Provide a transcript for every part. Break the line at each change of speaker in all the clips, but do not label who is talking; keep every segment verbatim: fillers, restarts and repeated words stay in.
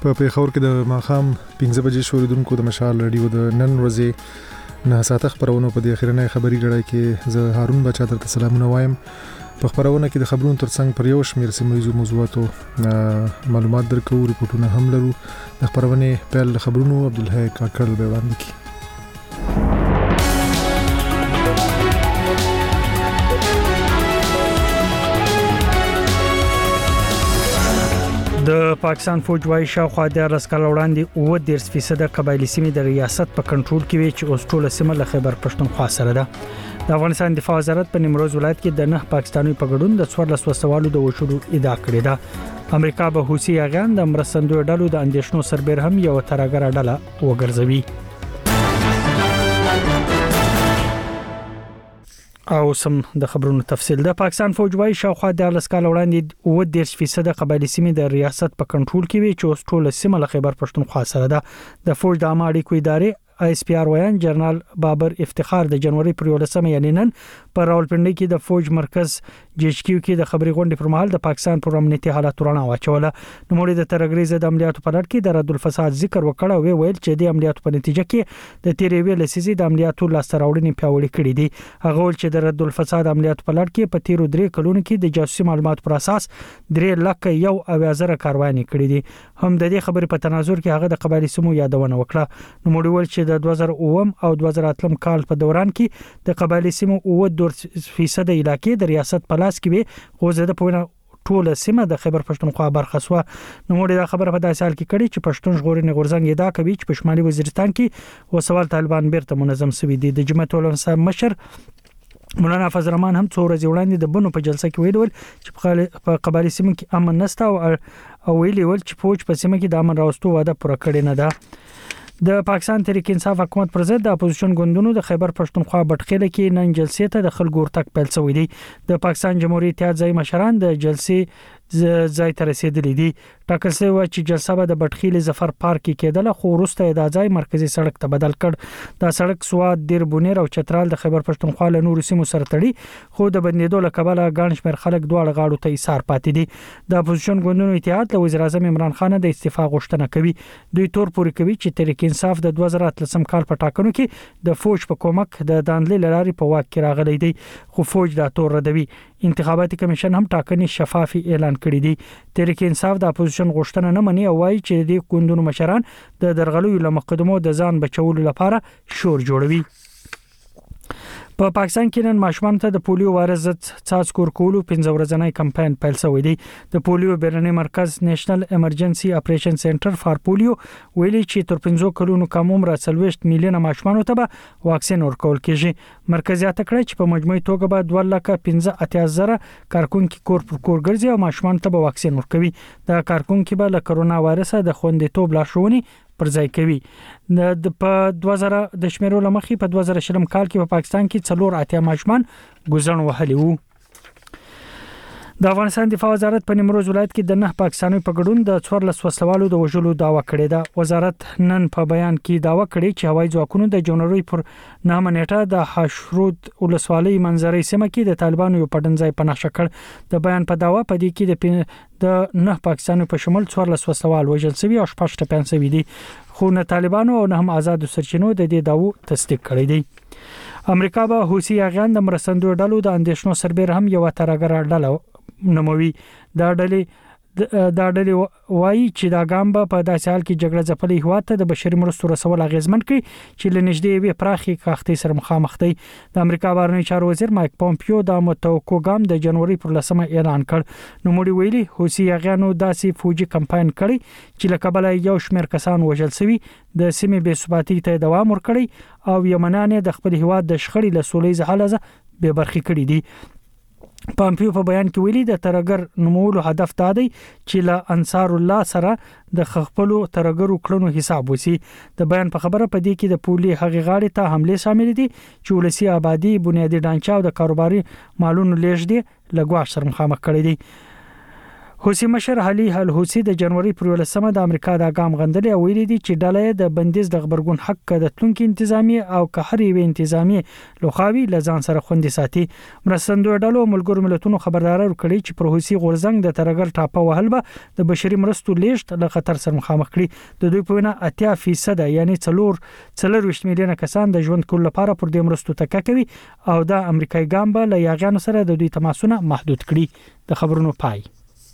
په پیښور کې د ماښام پنځه بجې شوریدونکو د مشال رادیو د نن ورځې نه ساته خبرونه په دې اخرنۍ خبري لړۍ کې زه هارون بچا درته سلامونه وایم. په خبرونه کې د خبرونو ترڅنګ پر یو شمېر سیمه موضوعاتو معلومات درکو، ریپورتونه هم لرو. د خبرونه پیل خبرونو عبدالحی کاکړ به وړاندې کړي.
د پاکستان فوج وايي شاوخوا د رسکل وړاندې اوه دېرش فیصد قبایلی سیمې د ریاست په کنټرول کې وي چې اوس ټول سیمه له خیبر پښتونخوا سره ده. د افغانستان دفاع وزارت په نیمروز ولایت کې د نه پاکستاني په ګډون د څوارلس وسوالو د وشلو ادعا کړې ده. امریکا به حوثي یاغیان د مرستندوی ډلو د اندېښنو سربېر هم یو ترګره ډله وګرځوي. او سم د خبرونو تفصیل. د پاکستان فوج وايي شاوخوا د لسکال وړاندې اوه دېرش فیصد قبایلی سیمې د ریاست په کنټرول کې وي چې اوس ټول سیمه له خیبر پښتونخوا سره ده. د فوج د عامه اړیکو ادارې آی اس پی آر ویان جنرال بابر افتخار د جنوري پر یولسمه یعنی نن په راولپنډي کې د فوج مرکز جی ایچ کیو کې د خبري غونډې پر مهال د پاکستان پر امنیتي حالات رڼا واچوله. نو مولوی د ترګریز د عملیاتو په لړ کې د رد الفساد ذکر وکړ او ویل چې د عملیاتو په نتیجه کې د تیرې ویل لسیزي د عملیاتو لاسته راوړنې پیاوړې کړې دي. هغه ول چې د رد الفساد عملیاتو په لړ کې په تیرو درې کلونو کې د جاسوسي معلوماتو پر اساس درې لکه یو اوازره کاروانې کړې دي. هم د دې خبرې په تناظر کې هغه د قبایلی سیمو یادونه وکړه. نو مولوی ول چې د دوه زره اوه او دوه زره اتلس کال په دوران کې د قبایلی سیمو اوه دېرش فیصد علاقې د ریاست په لاس کې وي، خو زه په وینا ټول سیمه د خیبر پښتونخوا برخه سو. نو موږ دا خبره په داسې حال کې کړي چې پښتون ژغورنې غورځنګ ادعا کوي چې په شمالي وزیرستان کې وسوال طالبان بیرته منظم شوي دي. د جمعیت العلماء مشر مولانا فضل الرحمن هم څو ورځې وړاندې د بنو په جلسه کې ویل چې په قبایلی سیمه کې امن نشته او ویلي ول چې فوج په سیمه کې د امن راوستو وعده پوره کړې نه ده. د پاکستان تحریک انصاف حکومت پر ضد د اپوزیشن ګوندونو د خیبر پښتونخوا بټخېله کې نن جلسې ته د خلکو ورتګ پیل شوی دی. د پاکستان جمهوریت اتحاد ځای مشران د جلسې ځای ته رسیدلي دي. ټاکل شوی و چې جلسه به د بټخېل ظفر پارک کې کېدله، خو وروسته د ځای مرکزی سړک ته بدل کړ. دا سړک سواد دیر بونیر او چترال د خیبر پښتونخوا له نورو سیمو سره تړي، خو د بندیدو له کبله ګڼ شمېر خلک دواړه غاړو ته ایثار پاتې دي. د اپوزیشن ګوندونو اتحاد له وزیر اعظم عمران خان د استعفا غوښتنه کوي. دوی تور پورې کوي چې تحریک انصاف د دوه زره اتلس کال په ټاکنو کې د فوج په کومک د دانلې لارې په واک کې راغلی دی، خو فوج دا تور ردوي. انتخاباتي کمیشن هم ټاکنې شفافي اعلان کړې دي. تحریک انصاف د اپوزیشن غوښتنه نه مني او وايي چې د ګوندونو مشران د درغلیو له مقدمو د ځان بچولو لپاره شور جوړوي. په پاکستان کې نن ماشومان ته د پولیو وایرس ضد څاڅکي ورکولو پنځه ورځنی کمپاین پیل شوی دی. د پولیو بیرونی مرکز نېشنل ایمرجنسي اپریشن سنټر فار پولیو ویلي چې تر پنځه کلونو کم عمر څلوېښت میلیونه ماشومان ته به واکسین ورکول کیږي. مرکزیت کړی چې په مجموعي توګه به دوه لکه پنځه اتیا زره کارکونکو کور پر کور ګرځي او ماشومان ته به واکسین ورکوي. دا کارکونکو به له کرونا وایرس د خوندیتوب لارښوونې پر ځای کوي. د په دوه زره د شمیرو لمخې په دوه زره شلم کال کې په پاکستان کې څلور اتیا ماشومان ګوزن وهلي وو. د افغانستان دفاع وزارت په نیمروز ولایت کې د نه پاکستاني په ګډون د څوارلس وسلوالو د وژلو دعوا کړې ده. وزارت نن په بیان کې دعوا کړې چې هوایي ځواکونو د جنوري پر نهمه نیټه د حشرود ولسوالۍ منځري سیمه کې د طالبانو یو پټنځای په نښه کړ. د بیان په دعوا په دې کې د د نه پاکستاني په شمول څوارلس وسلوال وژل شوي او شپږ ټپیان شوي دي، خو نه طالبانو او نه هم آزادو سرچینو د دې دعوو تصدیق کړی دی. امریکا به حوثي یاغیان د مرستندوی ډلو د اندېښنو سربېر هم یو ترګره ډله نوموي. دا ډلې دا ډلې وایي چې دا ګام به په داسې حال کې جګړه ځپلي هیواد ته د بشري مرستو رسول اغیزمن کړي چې له نږدې یوې پراخې کښتۍ سره مخامخ دی. د امریکا بهرنی چارو وزیر مایک پومپیو دا متوقع ګام د جنوري پر لسمه اعلان کړ. نو موږ ویلي حوثي یاغیانو داسې فوجي کمپاین کړی چې له کبله یو شمېر کسان وژل شوي، د سیمې بې ثباتۍ ته دوام ورکړی او یمنان د خپل هیواد د شخړې له سولې حل بې برخې کړي دي. پامپیو په بیان کې ویلي د ترګر نومولو هدف دا دی چې له انصار الله سره د خپلو ترګرو کړنو حساب وسی. د بیان په خبره په دې کې د پولي هغې غاړې ته حمله شامل دي چې ولسی آبادی، بنیادی ډانچه او د کاروباري مالونو لیږد دي لګواش سره مخامخ کړي دي. حوثي مشر علي الحوثي د جنوري پر ولسمه د امریکا د اقام غندلې او ویلي دي چې ډله د بندیز د خبرګون حق د تلونکو انتظامی او قهري وی انتظامی لوخاوي لزان سره خوندي ساتي. مرستندوی ډلو ملګرو ملتونو خبرداري ورکړي چې پر حوثي غورزنګ د ترګر ټاپه وهل به د بشري مرستو لیشت له خطر سره مخامخ کړي. د دوی په وینا اتیا فیصد یعنی څلور څلور ویشت میلیونه کسان د ژوند کول لپاره پر دې مرستو تکه کوي او د امریکایي ګام به له یاغانو سره د دوی تماسونه محدود کړي. د خبرونو پای.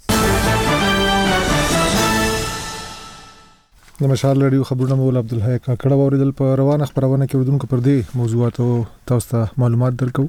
د مشال رادیو خبرونه مول عبدالحی کاکړه اوریدل په روانه خبرونه کې ودونکو پر دې موضوعاتو تاسو ته معلومات درکو.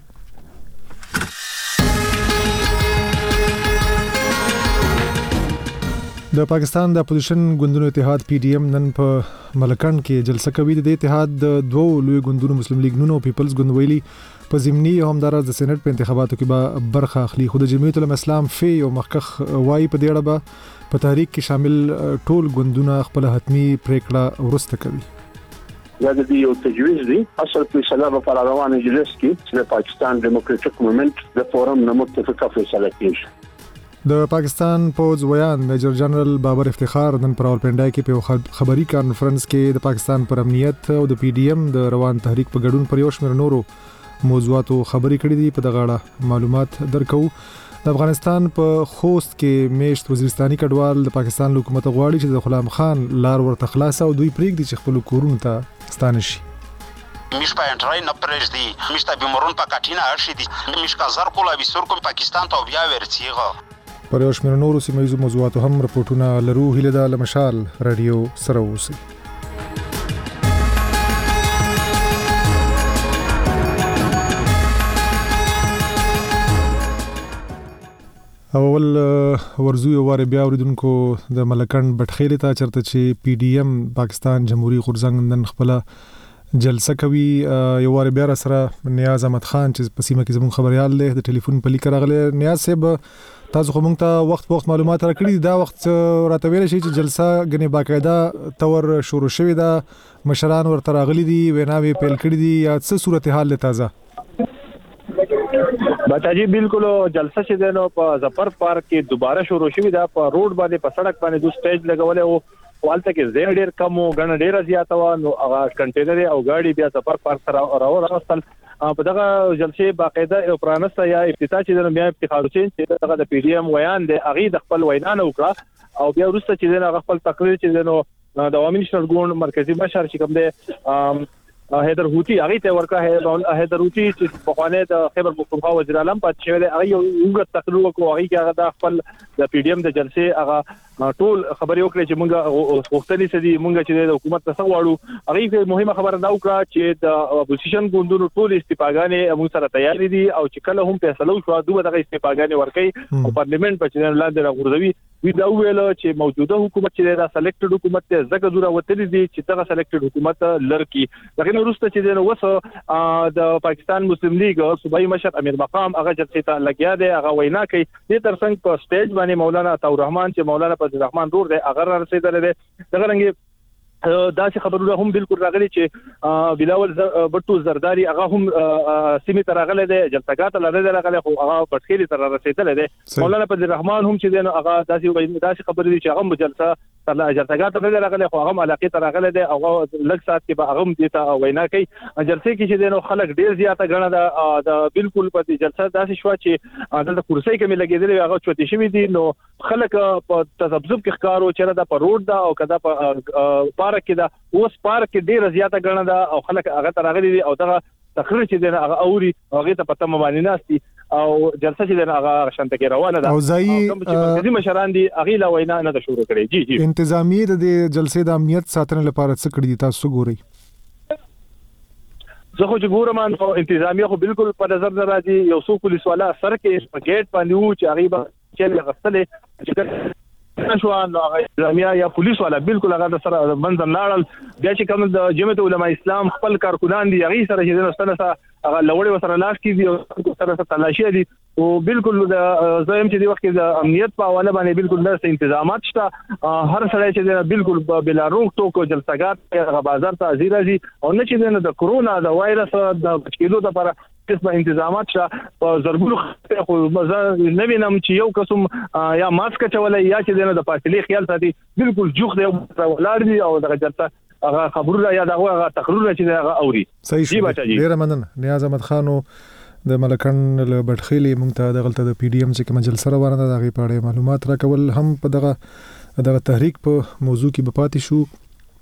د پاکستان د اپوزیشن ګوندونو اتحاد پی ډی ایم نن په ملکند کې جلسه کوي. د اتحاد د دوه لوی ګوندونو مسلم لیگ نون او پیپلز ګوند ویلي په ضمني همدارس د سېنات په انتخاباتو کې به برخه اخلي. خو د جمعیت العلماء اسلام فی او مخکخ وایي په دې اړه به په تحریک کې شامل ټول ګوندونه خپل حتمی پریکړه ورسته کوي.
دا د یو تجویز دی اصل فیصله په پر روان اجلاس کې د پاکستان ډیموکراټک موومېنټ د فورم نه متفقه فیصله کیږي.
د پاکستان پوز ویان میجر جنرال بابر افتخار نن پر راولپنډای کې په خبري کانفرنس کې د پاکستان پر امنیت او د پی ډی ایم د روان تحریک په ګډون پر یو شمېر نورو موضوعاتو خبري کړې دي. په دغه اړه معلومات درکو. د افغانستان په خوست کې میشت وزیرستاني کډوال د پاکستان حکومت غواړي چې د غلام خان لار ورته خلاص او دوی پریږدي چې خپل کورونو ته ستانه شي.
میش په انټرای نه پرېږدي میش ته بیمرون په کاټینه ارشي دي میش کا زر کولا وسور کوم پاکستان ته بیا ورڅیغه.
پر یو شمېر نورو سیمه ییزو موضوعاتو هم رپورټونه لرو. هیله ده له مشال رادیو سره اوسئ. اول ورزو یو واره بیا اوریدونکو د ملکند بټخیل ته چرته چې پی ډی ایم پاکستان جمهوریت غورځنګ نن خپل جلسه کوي. یو واره بیا سره نیاز احمد خان چې په سیمه کې زموږ خبريال دی د ټلیفون په لیکه راغلی. نیاز صاحب تاسو خو موږ ته وخت وخت معلومات راکړي دا وخت راته ویل شي چې جلسه غني باقاعده تور شروع شوې ده مشران ورته راغلي دي ویناوي پیل کړي دي یا څه صورتحال تازه؟
بتاجي بالکل جلسه چې دنو په ظفر پارک کې دوباره شروع شوې ده. په روډ باندې په سړک باندې دوه سټیج لګولې او والته کې زیر ډیر کم او غن ډیر زیات و نو هغه کنټینر او گاډي بیا ظفر پارک سره راوستل. په دغه جلسه باقاعده یو پرانسته یا افتتاح چې دنو بیا افتخار حسین چې دغه د پی ډی ایم ویان دی اغي د خپل وینا نه وکړه او بیا وروسته چې دغه خپل تقریر چې دنو د عوامي نشنل ګوند مرکزی مشر چې کوم دی حیدر هوتی هغه ته ورکه حیدر هوتی چې په خوانه د خیبر پختونخوا وزیر اعظم پات شوی هغه یو وګت تقریر وکړ هغه کې هغه د خپل د پی ډی ایم د جلسې هغه ټول خبرې وکړي چې موږ وختلي سدي موږ چې د حکومت څخه واړو هغه مهمه خبره دا وکړه چې د اپوزیشن ګوندونو ټول استفاګانې موږ سره تیار دي او چې کله هم فیصله وشو دوه دغه استفاګانې ورکړي او پارلیمنت په چینل لاندې راغورځوي. وی دا ویل چې موجوده حکومت چې دا سلیکټډ حکومت ته زګه زوره وتلې دي چې دغه سلیکټډ حکومت لرکی. دغه وروسته چې د وسه د پاکستان مسلم لیگ صوبایي مشر امیر مقام هغه جلسې ته لګیا دی هغه وینا کوي. د ترڅنګ په سټیج باندې مولانا عطا الرحمن چې مولانا فضل الرحمن رور دی هغه رسیدل دي. دغه رنګ دا چې خبرونه هم بالکل راغلي چې بلاول بټو زرداری هغه هم سیمه تر راغله دي جلسګات لري راغله خو هغه پټخيلي تر رسیدل دي. مولانا فضل الرحمن هم چې دغه هغه داسې داسې خبرې دي چې هغه جلسه تر جلسګات لري راغله خو هغه علاقه تر راغله دي هغه لږ سات کې به هغه دي ته وینا کوي. جلسې کې چې دغه خلک ډیر زیاته غنه د بالکل په جلسه داسې شو چې د کرسي کې مې لګیدل هغه چوتي شوی دي نو خلک په تذبذب کې ښکارو چې دا په روډ دا او کدا په پارک کې دا اوس پارک کې ډیر زیاته غنه دا او خلک هغه ترغلي دي او دغه تقریر چې دغه هغه اوري هغه ته پته مبانی ناشتي او جلسه چې دغه هغه شانته کې روانه ده
او ځای
مرکزی مشران دي هغه لا وینا نه شروع کړي. جی جی
انتظامی د جلسې د امنیت ساتنې لپاره څه کړی دي تاسو ګورئ؟
زه خو چې ګورم نو انتظامیه خو بالکل په نظر نه راځي. یو څو پولیس والا سر کې په گیټ باندې و چې هغه چې غسلې چې شو نو هغه یا پولیس والا بالکل هغه سره منځ لاړل. بیا چې کوم د جمعیت العلماء اسلام خپل کارکونان دي هغه سره چې نو سره هغه لوړې وسره لاس کې دي او سره سره تلاشي دي او بالکل د زایم چې د وخت د امنیت په حواله باندې بالکل د انتظامات شته. هر سړی چې بالکل بلا روک ټوک جلسګات هغه بازار ته ازیرازي او نه چې د کرونا د وایرس د بچیدو لپاره قسمه انتظامات په زرګونو خو نه وینم چې یو قسم یا ماسک چولای یا چې د فاصله خیال ساتي بالکل جوخ دی ولر دي او دغه چرته هغه خبرونه یا دغه تقریر چې هغه اوري.
صحیح شو. ډیر مننه نیاز احمد خانو د ملکن له بټخیلی مونږ ته د غلطه د پی ډی ایم چې کوم جلسه روانه ده دغه په اړه معلومات راکول هم په دغه دغه تحریک په موضوع کې به پاتې شو.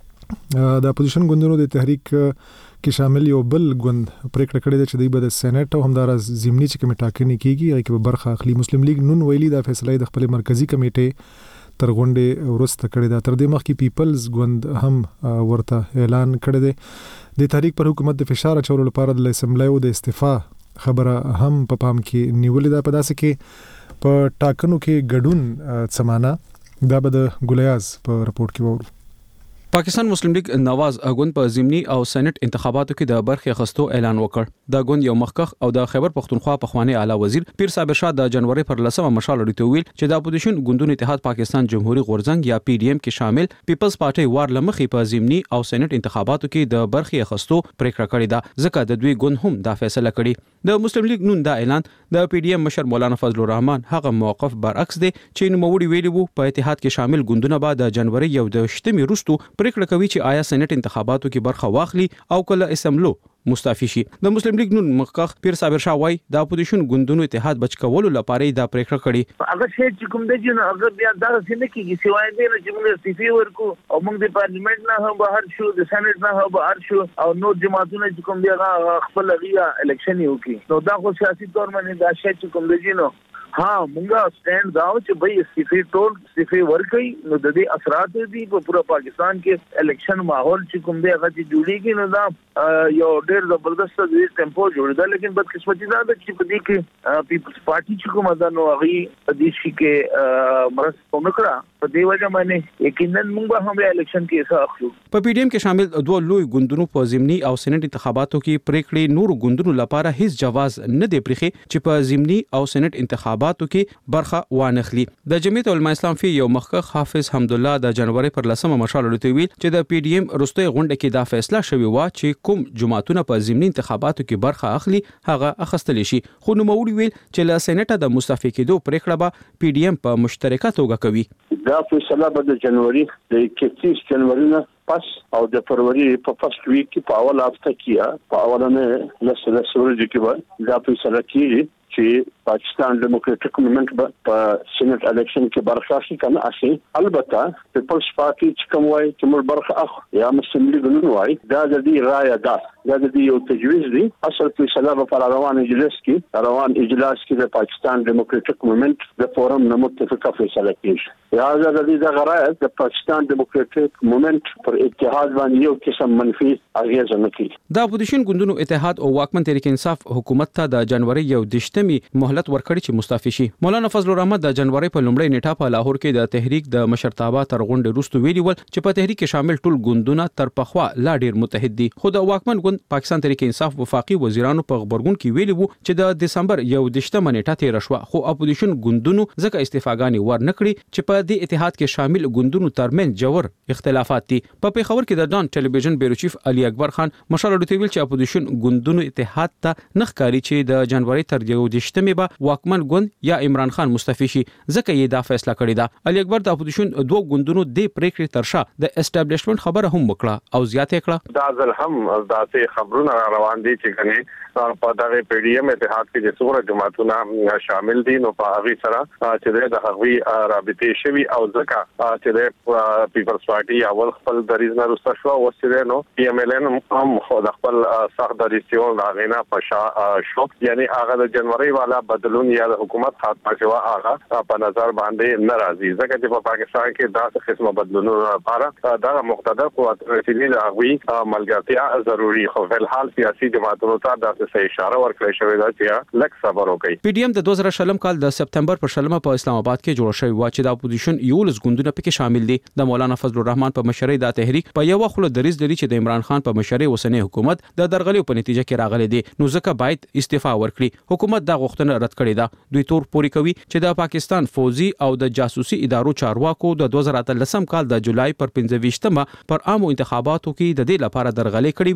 د اپوزیشن ګوندونو د تحریک کې شامل یو بل ګوند پریکړه کړې ده چې د بد سېنات او همدارس زمینی چې کمیټه ټاکنې کیږي هغه کې به برخه اخلي. مسلم لیگ نون ویلي دا فیصله د خپل مرکزی کمیټې تر غونډې ورسته کړې ده. تر دې مخکې پیپلز ګوند هم ورته اعلان کړی دی. د تحریک پر حکومت د فشار اچولو لپاره د اسمبلی او د استعفا خبره هم په پام کې نیولې ده. په داسې کې په ټاکنو کې ګډون سمانا دا به د ګولیاز په رپورت کې وورو.
پاکستان مسلم لیگ نواز غوند په ضمني او سېنات انتخاباتو کې د برخې اخیستو اعلان وکړ. د غوند یو مخکخ او د خیبر پختونخوا پخوانی اعلی وزیر پیر صابر شاه د جنوري پر لسمه مشال لري ویل چې د اپوزیشن ګوندونو اتحاد پاکستان جمهوریت غورځنګ یا پی ډی ایم کې شامل پیپلز پارټي وار لمخې په ضمني او سېنات انتخاباتو کې د برخې اخیستو پریکړه کړې ده ځکه د دوی ګوند هم دا فیصله کړې. د مسلم لیگ نون دا اعلان د پی ډی ایم مشر مولانا فضل الرحمن هغه موقف برعکس دی چې نوموړي ویلي وو په اتحاد کې شامل ګوندونه به د جنوري یو د شتمي وروسته پریکړه کوي چې آیا سېنات انتخاباتو کې برخه واخلي او کله اسمبلو مستعفي شي. د مسلم لیگ نون مخکخ پیر صابر شاه وای د اپوزیشن ګوندونو اتحاد بچ کولو لپاره دا پریکړه کړې.
هغه شی چې کوم دی نو هغه بیا دا څنګه کیږي سوای دی چې موږ استعفا ورکو او موږ د پارلیمنت نه هم بهر شو د سېنات نه هم بهر شو او نو جماعتونه چې کوم دی هغه خپل غیا الیکشن یو کی نو دا خو سیاسي تور باندې دا شی چې کوم دی نو ها مونږه سټاند داو چې به استعفا ټول استعفا ورکړي نو د دې اثرات دي په پورا پاکستان کې الیکشن ماحول چې کوم دی هغه چې جوړیږي نو دا یو ډېر زبردست دی ټیمپو جوړ دا لیکن بدقسمتي دا ده چې په دې کې پیپلز پارټي چې کومه ده نو هغه په دې شي کې مرسته وکړه. په دې وجه باندې یقینا موږ هم الیکشن کې حصہ اخلو.
په پی ډی ایم کې شامل دوه لوی ګوندونو په ضمني او سېنات انتخاباتو کې پریکړې نور ګوندونو لپاره هیڅ جواز نه دی پرخي چې په ضمني او سېنات انتخاباتو کې برخه وانخلي. د جمعیت العلماء اسلام فی یو مخکخ حافظ حمد الله د جنوري پر لسمه مشال لري ویل چې د پی ډی ایم رستوي غونډه کې دا فیصله شوی و چې کوم جماعتونه په ضمني انتخاباتو کې برخه اخلي هغه اخستل شي. خو نو موري ویل چې له سېنات د مستعفي کېدو پریکړه به پی ډی ایم په مشترکه توګه کوي.
دا فیصله به د جنوري د اکتیس جنوري نه پس او د فروری په فرست ویک کې په اول هفته کې په اولنه لسه ورځې کې به دا فیصله کیږي چې پاکستان ډیموکراټک موومېنټ په سېنات الیکشن کې برخه اخلي کنه اخلي. البته پیپلز پارټي چې کوم وایي چې موږ برخه اخلو یا مسلم لیگ نون وایي دا د دې رائے ده دا د دې یو تجویز دی. اصل فیصله په روان اجلاس کې روان اجلاس کې د پاکستان ډیموکراټک موومېنټ د فورم نه متفقه فیصله کیږي. یا د دې د رائے د پاکستان ډیموکراټک موومېنټ پر اتحاد باندې یو قسم منفي اغیز نه کوي.
د اپوزیشن ګوندونو اتحاد او واکمن تحریک انصاف حکومت ته د جنوري یو دشتمي مهلت ورکړي چې مستعفي شي. مولانا فضل الرحمن د جنوري په لومړۍ نیټه په لاهور کې د تحریک د مشرتابه تر غونډې وروسته ویلي ول چې په تحریک کې شامل ټول ګوندونه تر پخوا لا ډیر متحد دي. خو د واکمن ګوند پاکستان تحریک انصاف وفاقي وزیرانو په خبرګون کې ویلي وو چې د دسمبر یو دشتمه نیټه تیر شو خو اپوزیشن ګوندونو ځکه استعفاګانی ور نکړي چې په دې اتحاد کې شامل ګوندونو ترمن جوړ اختلافات دي. په پیښور کې د ډان ټلویزیون بیورو چیف علي اکبر خان مشال لري ویل چې اپوزیشن ګوندونو اتحاد ته نخکاری چې د جنوري تر یو دشتمه به واکمن ګوند یا عمران خان مستعفي شي ځکه یې دا فیصله کړې ده. علي اکبر د اپوزیشن دوه ګوندونو د پریکړې ترشا د اسټابلیشمنت خبره هم وکړه او زیاته کړه.
دا ځل هم داسې خبرونه روان دي چې کني په دغه پی ډی ایم اتحاد کې د څومره جماعتونه شامل دي نو په هغه سره چې د هغوی رابطه شوي او ځکه چې د پیپلز پارټي اول خپل دریز نه رسته شو او چې نو پی ایم ال ان هم خپل خپل سخت دریسیون راغینا پشا شو یعنی هغه د جنوري والا بدلون یا د حکومت خاطر شو هغه په نظر باندې ناراضي ځکه چې په پاکستان کې داسې قسمه بدلونونه لپاره دا مقتدر قوت رسیدي د هغوی ملګرتیا ضروری خو په الحال سیاسي جماعتونو ته د څه اشاره ورکړل شوې ده چې لک صبر وکړي.
پی ډی ایم د دوه زره شلم کال د سپتمبر پر شلمه په اسلام آباد کې جوړ شوی و چې د اپوزیشن یو لس ګوندونه پکې شامل دي. د مولانا فضل الرحمن په مشرۍ د تحریک په یو خلو دریز لري چې د عمران خان په مشرۍ اوسنۍ حکومت د درغلي په نتیجه کې راغلي دي نو ځکه باید استعفا ورکړي. حکومت دا غوښتنه رد کړې ده. دوی تور پوري کوي چې د پاکستان فوزي او د جاسوسي ادارو چارواکو د دوه زره اتلسم کال د جولای پر پنځه ویشتمه پر عامو انتخاباتو کې د دې لپاره درغلي کړې وي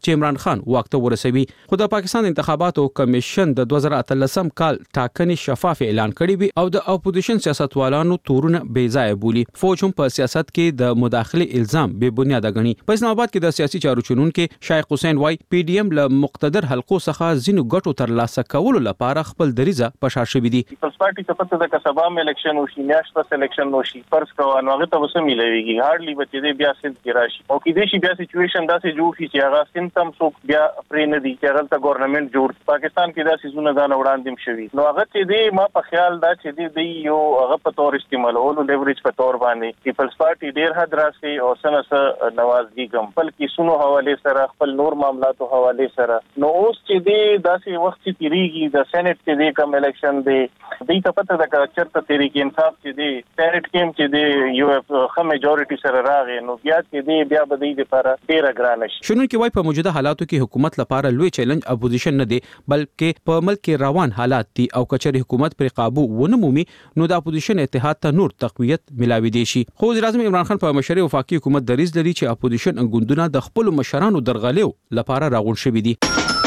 چې عمران خان واک ته ورسوي. خو د پاکستان انتخاباتو کمیشن د دوه زره اتلسم کال ټاکنې شفاف اعلان کړی وي او د اپوزیشن سیاستوالانو تورونه بې ځای بولي. فوج هم په سیاست کې د مداخله الزام بې بنیاده غني. په اسلام آباد کې د سیاسي چارو چلونکو شایخ حسین وای پی ډی ایم له مقتدر حلقو څخه ځینو ګټو ترلاسه کولو لپاره خپل دریزه پشار شوی دي.
پیپلز پارټي څخه د کسبام الیکشن وشي، میاشت سلیکشن وشي، فرض کوه نو هغه ته وسه ملويږي هارډلی بچې دې بیا سند کې راشي او کې دې شي بیا سچويشن داسې جوړ شي چې هغه سنتم سو بیا پرې نه دي چې هغه ته ګورنمنت جوړ پاکستان کې داسې زونه ځان وړاندې شوی نو هغه چې دې ما په خیال دا چې دې دی یو هغه په تور استعمالولو لیوریج په تور باندې پیپلز پارټي ډیر حد راسي او سنسه نوازګي ګم بل کې سونو حواله سره خپل نور معاملاتو حواله سره نو اوس چې دې داسې وخت چې تیریږي د سېنات کې دې کوم الیکشن دی دې ته پته ده چې چرته تحریک انصاف چې دې سېنات کې چې دې یو خه میجورټي سره راغی نو بیا چې دې بیا به دې لپاره ډیر ګران شي.
شنو کې وای په موجوده حالاتو کې حکومت لپاره لوی چیلنج اپوزیشن نه دی بلکې په ملک کې روان حالات دي او کچري حکومت پر قابو ونه مومي نو د اپوزیشن اتحاد ته نور تقویت ملاوي دي شي. خو وزیر اعظم عمران خان په مشرۍ وفاقي حکومت دریز لري چې اپوزیشن ګوندونه د خپل مشرانو درغلیو لپاره راغون شوي دي.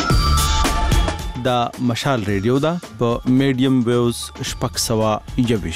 دا مشال ریډیو دا په میډیم ویوز شپږ سوه یوویش.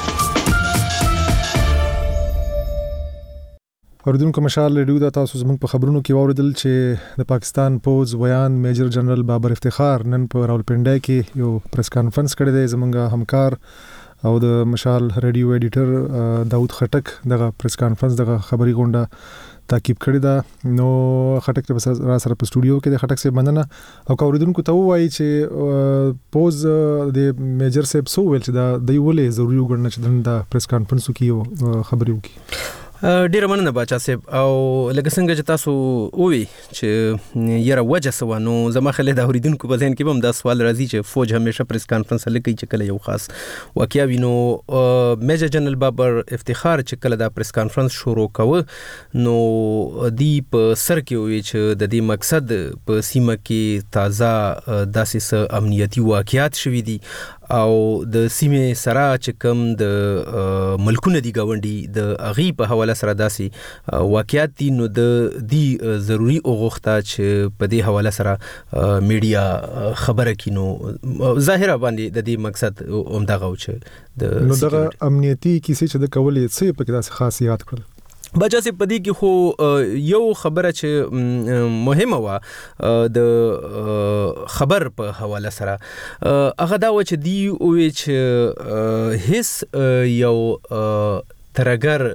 اوریدونکو مشال ریډیو دا تاسو زموږ په خبرونو کې واوریدل چې د پاکستان پوز ویان میجر جنرال بابر افتخار نن په راولپنډای کې یو پریس کانفرنس کړی دی. زموږ همکار او د مشال ریډیو ایډیټر داود خټک دغه پریس کانفرنس دغه خبري غونډه تعقیب کړی دا. نو خټک ته را سره په سټوډیو کې د خټک سره مننه او کوریدونکو ته وایي چې پوز د میجر صاحب سو ویل چې دا د ولې ضروري وګڼل چې د پریس کانفرنس کې خبري وکړي.
ډیره مننه باچا صاحب او لکه څنګه چې تاسو وی چې یره وجه سو نو زما خلک د اوریدونکو په ذهن کې هم دا سوال راځي چې فوج همیشه پریس کانفرنس لکه چې کله یو خاص واقعیا وینو میجر جنرال بابر افتخار چې کله دا پریس کانفرنس شروع کاوه نو دی په سر کې وی چې د دې مقصد په سیمه کې تازه داسې امنیتي واقعیات شوي دي او د سیمه سره چې کوم د ملکونه دی گاونډي د اغي په حواله سره داسې واقعیت دي نو د دې ضروری اوغخته چې په دې حواله سره میډیا خبره کینو ظاهره باندې د دې مقصد اومدغه و چې د
نو دغه امنیتي کیسې چې د کولې څه په کې داسې خاصیات کړل.
بچا سي پدې کې خو یو خبره چې مهمه و د خبر په حواله سره هغه دا و چې دی او چې هیڅ یو ترګر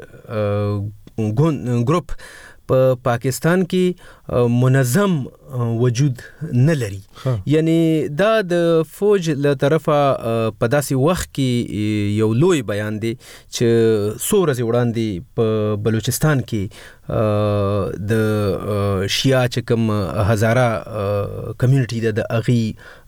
ګروپ په پاکستان کې منظم وجود نه لري. یعنی دا د فوج له طرفه په داسې وخت کې یو لوی بیان دی چې څو ورځې وړاندې په بلوچستان کې د شیعه چې کوم هزاره کمیونټي ده د اغي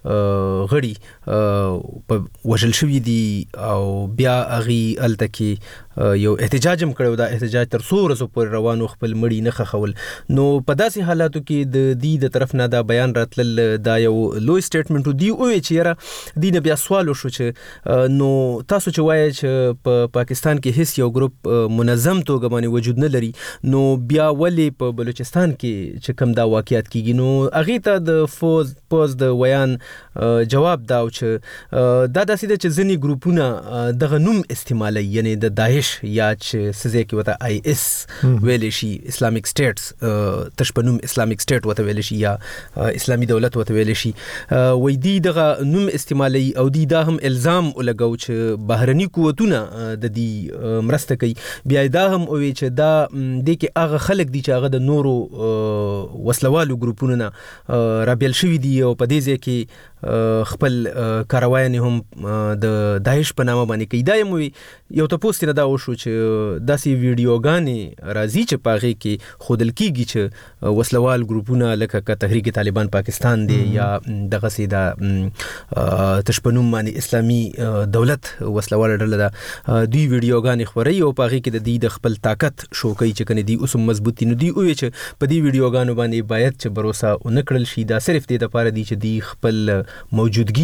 غړي په وژل شوي دي او بیا اغي الته کې یو احتجاج هم کړو. دا احتجاج تر څو ورځې پورې روانو خپل مړي نه خخول نو په داسې حالاتو کې د دې د طرف نه دا بیان راتلل دا یو لوی سټیټمنټ دی او چې یاره دینه بیا سوال وشو چې نو تاسو چې وایي چې په پا پاکستان کې هیڅ یو ګروپ منظم توګه باندې وجود نه لري نو بیا ولې په بلوچستان کې چې کوم دا واقعیت کیږي نو اغه ته د فوز پوز د ویان جواب دا چې دا داسې د چې ځنی ګروپونه دغه نوم استعمالي یعنی د داعش یا چې سزه کې وته آی اس ویل شي اسلامیک سټیټس تشبنوم اسلامیک سټیټ وته ویل شي یا اسلامي دولت وته ویل شي وې دی دغه نوم استعمالي او دی دا هم الزام ولګاو چې بهرني قوتونه د دې مرسته کوي. بیا دا هم وی چې دا د کې هغه خلک دي چې هغه د نورو وسلوالو ګروپونو نه رابل شوی دي او په دې ځای کې خپل کاروایان هم د داعش په نامه باندې کوي. دا یو تاسو ته دا وشو چې داسې ویډیوګانې راځي چې پاغه کې خودل کیږي چې وسلوال ګروپونه لکه تحریک طالبان پاکستان دی یا دغه سیدا تشبنوم باندې اسلامي دولت وسلوال ډله دا دوی ویډیوګانې خوري او پاغه کې د دې د خپل طاقت شو کوي چې کنه دی اوس مضبوطی نو دی او چې په دې ویډیوګانو باندې باید چې باور ونه کړل شي. دا صرف دې د لپاره دی چې دی خپل موجودګي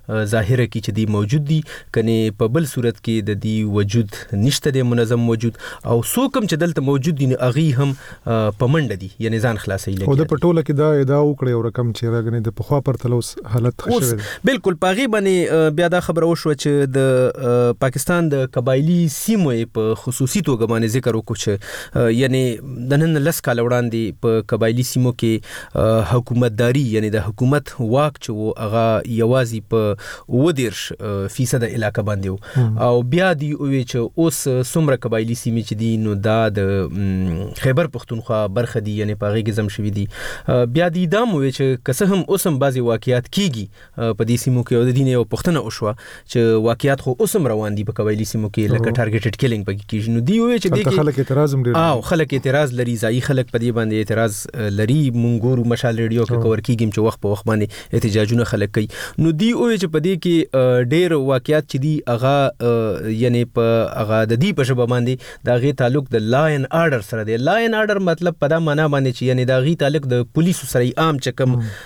ظاهره کی چې دی موجود دي کني په بل صورت کې د دې وجود نشته د منظم وجود او څوک چې دلته موجود دي اغي هم پمنډ دي یعنی ځان خلاصي لګي
او د پټوله کې دا ادا وکړي او رقم چې راغني د پخوا پر تلوس حالت
خوشوي بالکل پاغي باندې بیا دا خبر وشو چې د پاکستان د قبایلی سیمو په خصوصي توګه باندې ذکر وکړو چې یعنی د نن لس کال وړاندې په قبایلی سیمو کې حکومتداري یعنی د حکومت واک چې و هغه یوازې په ودیرش فیصد علاقه باندې او بیا دی او چې اوس څومره قبایلی سیمې چې دي نو دا د خیبر پختونخوا برخه دي یعنی پاغي کې زم شوی دي بیا دی دا مو چې کسه هم اوسم بعضی واقعیات کیږي په دې سیمو کې او د دین یو پښتنه وشوه چې واقعیات خو اوسم روان دي په قبایلی سیمو کې لکه ټارګټډ کیلینګ پکې کیږي نو دی وی چې د
خلک اعتراض هم ډیر
او خلک اعتراض لري ځای خلک په دې باندې اعتراض لري مونږ مشال ریډیو کې کور کیږم چې وخت په وخت باندې احتجاجونه خلک کوي نو دی وی چې په دې کې ډیر واقعیات چې دي هغه یعنی په هغه د دې په شبه باندې دا غي تعلق د لا ان آرډر سره دی لا ان آرډر مطلب په دا معنا باندې چې یعنی دا غي تعلق د پولیسو سره عام چې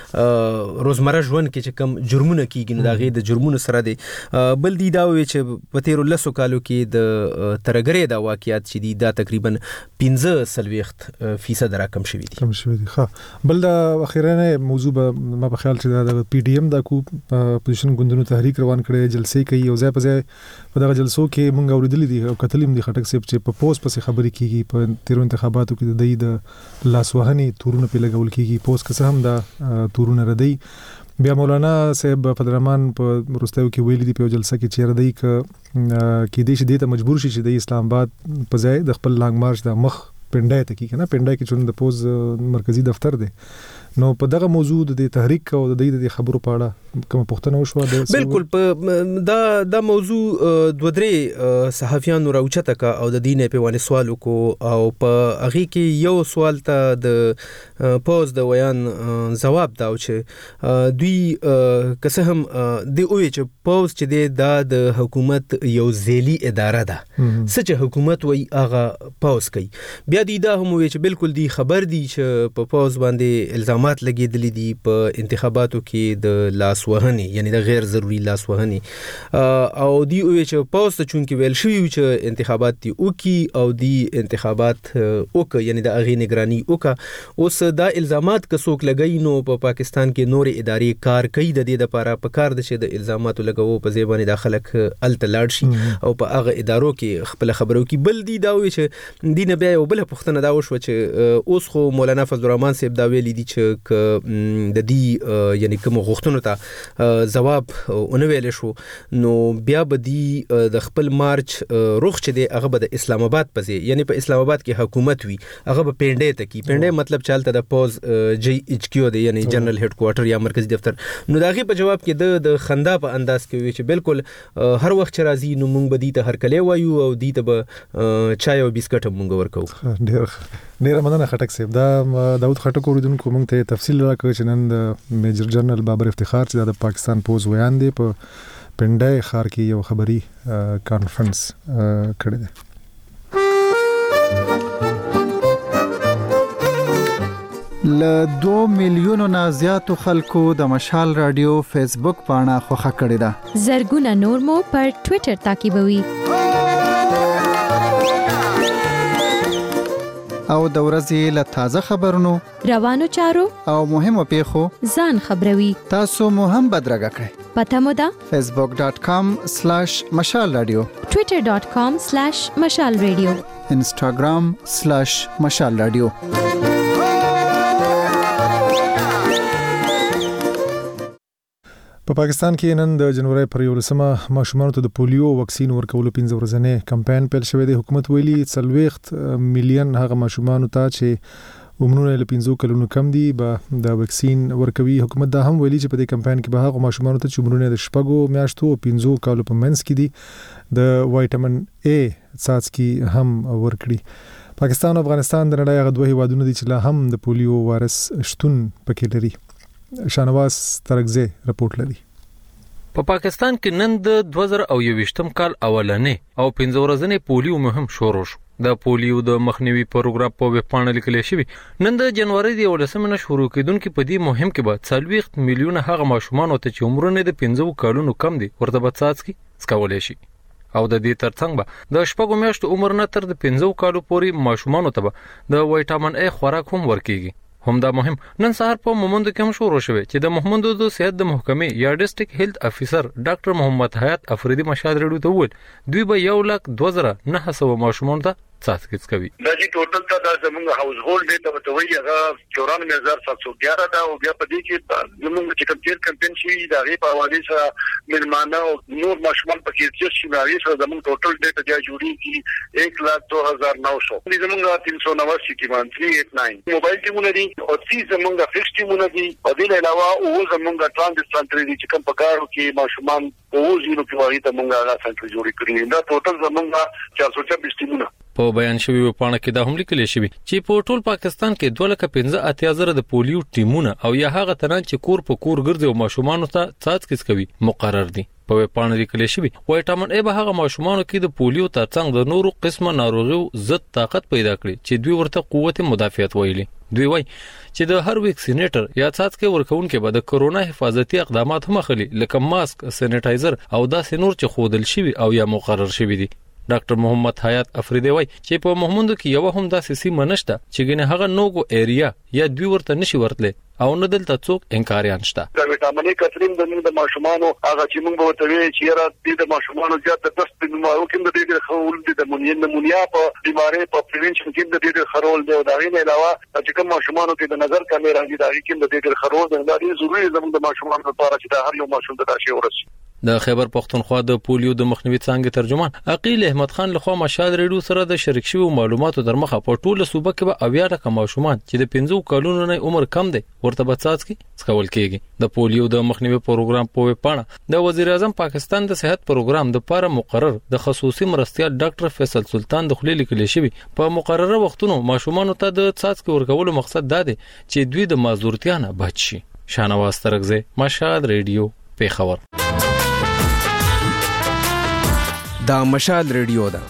کوم روزمره ژوند کې چې کوم جرمونه کیږي نو دا غي د جرمونو سره دی بل دی دا وی چې په تیر لسو کالو کې د ترګری دا واقعیات چې دي دا تقریبا پنځه سلويخت فیصد راکم شوی دي
کم شوی دي ښه بل دا اخیرانه موضوع ما په خیال چې دا پی ډی ایم دا کو پوزیشن ګوندونو تحریک روان کړي جلسې کوي او ځای په ځای په دغه جلسو کې مونږ اوریدلې دي او کتلیم دي خټک سیب چې په پوس پسې خبرې کیږي په تیرو انتخاباتو کې د د لاسوهنې تورونه په لګول کیږي پوس که هم دا تورونه ردی بیا مولانا صاحب فدرمان په روستیو کې ویلي دي په جلسه کې چې ردی ک کې دې شې ته مجبور شي چې د اسلام آباد په ځای د خپل لانګ مارچ د مخ پنډای ته کې کنه پنډای کې چې د پوز مرکزی دفتر دی نو په دغه موضوع د تحریک او د دې خبرو په اړه کوم پوښتنه وشوه
بالکل په دا دا موضوع دوه درې صحافیانو راوچته کا او د دینه په باندې سوال وکړو او په هغه کې یو سوال ته د پوز د ویان جواب داو چې دوی کسه هم دی او چې پوز چې دا د حکومت یو ذیلی اداره ده سچ حکومت وای هغه پوز کوي بیا دی دا هم وی چې بالکل دی خبر دی چې په پوز باندې الزام مات لګیدلې دي په انتخاباتو کې د لاس وهنې یعنی د غیر ضروري لاس وهنې او دی او چې پوسټ چونکی ویل شوی چې انتخابات دي او کی او دی انتخابات او ک یعنی د اغه نگرانی او کا اوس دا الزامات کڅوک لګی نو په پاکستان کې نور ادارې کار کوي د دې لپاره په کار د شه د الزامات لګاو په ځبانه داخلك التلاړ شي او په هغه ادارو کې خپل خبرو کې بل دی دا وی چې دینه بیا یو بل پښتنه دا وشو چې اوس خو مولانا فضل الرحمن صاحب دا ویلي دي چې ک د دې یعنی کوم غوښتنو ته جواب اونویل شو نو بیا به دی د خپل مارچ روخ چې دی هغه به د اسلام آباد پځي یعنی په اسلام آباد کې حکومت وي هغه به پنډې ته کی پنډې مطلب چالت د پوز جی ایچ کیو دی یعنی جنرال هډ کوارټر یا مرکزی دفتر نو داغه په جواب کې د خندا په انداز کې وی چې بالکل هر وخت راځي نو مونږ به دی ته هر کله وایو او دی ته به چای او بسکټ مونږ ورکو
ډیر ډیر مننه خټک صاحب دا داود خټک اوریدونکو مونږ ته تفصیل راکړ چې نن د میجر جنرال بابر افتخار چې د پاکستان پوز ویان دی په پنډای خار کې یو خبري کانفرنس کړی دی
ل دوه میلیونو نه زیاتو خلکو د مشال رادیو فیسبوک پاڼه خوښه کړې ده
زرګونه نور مو پر ټوئیټر تعقیبوي
او د ورځې له تازه خبرونو
روانو چارو
او مهمو پیښو
ځان خبروي
تاسو مو هم بدرګه کړئ
پته مو ده
facebook dot com slash mashal radio
twitter dot com slash mashal radio
instagram slash mashal radio
په پاکستان کې نن د جنوري پر یولسمه ماشومانو ته د پولیو واکسین ورکولو پنځه ورځې کمپاین پیل شوی دی حکومت ویلي څلويخت میلیون هغه ماشومانو ته چې عمرونه له پنځو کلونو کم دي به د واکسین ورکوي حکومت دا هم ویلي چې په دې کمپاین کې به هغه ماشومانو ته چې عمرونه د شپږو میاشتو او پنځو کالو په منځ کې دي د وایټامین ای څاڅکي هم ورکړي پاکستان او افغانستان د نړۍ هغه دوه هیوادونه دي چې لا هم د پولیو وایرس شتون پکې لري شانواز ترغزی رپورت لري
په پاکستان کې نن د دوه زره یوویشتم کال اولنې او پنځه ورځې پولیو مهم شروع شو د پولیو د مخنیوي پروګرام په وپاڼه لیکل شوی نن د جنوري د ولسمه شروع کېدونکو په دې مهم کې به څلويخت میلیونه هغه ماشومان ته چې عمرونه د پنځو کالونو کم دي ورته به څاڅکي سکولای شي او د دې ترڅنګ به د شپږو میاشتو عمر نه تر د پنځو کالو پورې ماشومان ته به د وټامین ای خوراک هم ورکیږي. هم دا مهم نن سهار په مومند کې هم شروع شوه چې د محمد د صحت د محکمې یا ډیسټریکټ هیلث افیسر ډاکټر محمد حیات افریدي مشاد رډو ته وویل دوی به یو لک دوه زره نه سو ماشومان ته څاڅکي کوي.
دا چې ټوټل ته د زموږ هاوس هولډ ته ته وایي هغه چورانوي هزار سات سو ګیاره دا او بیا په دې کې زموږ چې کوم تیر کمپین شي دا غي په حواله سره ملمانه او نور ماشومان په کې چې شي راوي سره زموږ ټوټل ډیټا جا جوړي کی ایک لاکھ دو ہزار نو سو دې زموږ تین سو نواسی کې باندې تین سو نواسی موبایل ټیمونه دي او سی زموږ فکس ټیمونه دي او دې علاوه او زموږ ټرانزیت سنټر دي چې کوم په کارو کې ماشومان او زیرو کې وایي ته موږ هغه سنټر جوړ کړی دا ټوټل زموږ چار سو چوبیس ټیمونه
په بیان شوی په پاڼه کې دا هم لیکل شوی چې په ټول پاکستان کې دوه لک پنځه اتیا زره د پولیو ټیمونه او یا هغه تران چې کور په کور ګرځي او ماشومان ته څاڅکي کوي مقرر دي. په پاڼه لیکل شوی وټامین ای به هغه ماشومان کې د پولیو ترڅنګ د نورو قسمه ناروغیو ضد طاقت پیدا کړي چې دوی ورته قوت مدافعت ویلي. دوی وایي چې د هر ویکسینیټر یا څاڅکي ورکونکو به د کرونا حفاظتي اقدامات هم خلی لکه ماسک سینیټایزر او داسې نور چې خودل شوی او یا مقرر شوی دي. ډاکټر محمد حیات افریدی وایي چې په محمود کې یو هم داسې سیمه نشته چې ګنه هغه نوګو ایریا یا دوی ورته نشي ورتله او نه دلته څوک انکاریان شته.
دا وټامین کتریم د موږ د ماشومانو هغه چې موږ به وتوي چې را د ماشومانو زیات د دست بیمارو کې د دې خول د مونیا نمونیا په بیماری په پریونشن کې د دې خرول دی او دا غي نه علاوه چې کوم ماشومانو کې د نظر کمې راځي دا غي کې د دې خرول دی دا ضروري زموږ د ماشومانو لپاره چې دا هر یو ماشوم ته شي ورسي.
د خیبر پختونخوا د پولیو د مخنیوي څنګه ترجمان عقیل احمد خان لخوا مشال ریډیو سره د شریک شوی معلوماتو در مخه په ټوله صوبه کې به اویا ټکه ماشومان چې د پنځو کلونو نه عمر کم دی ورته بچاڅ کی څکول کیږي. د پولیو د مخنیوي پروګرام په پاڼه د وزیر اعظم پاکستان د صحت پروګرام د لپاره مقرر د خصوصي مرستيال ډاکټر فیصل سلطان د خلیل لیکل شوی په مقرره وختونو ماشومان ته د څاڅ کی ورکولو مقصد دا دی چې دوی د مازورتیا نه بچ شي. شانواز ترغزه مشال ریډیو پیښور.
دا مشال ریډیو ده.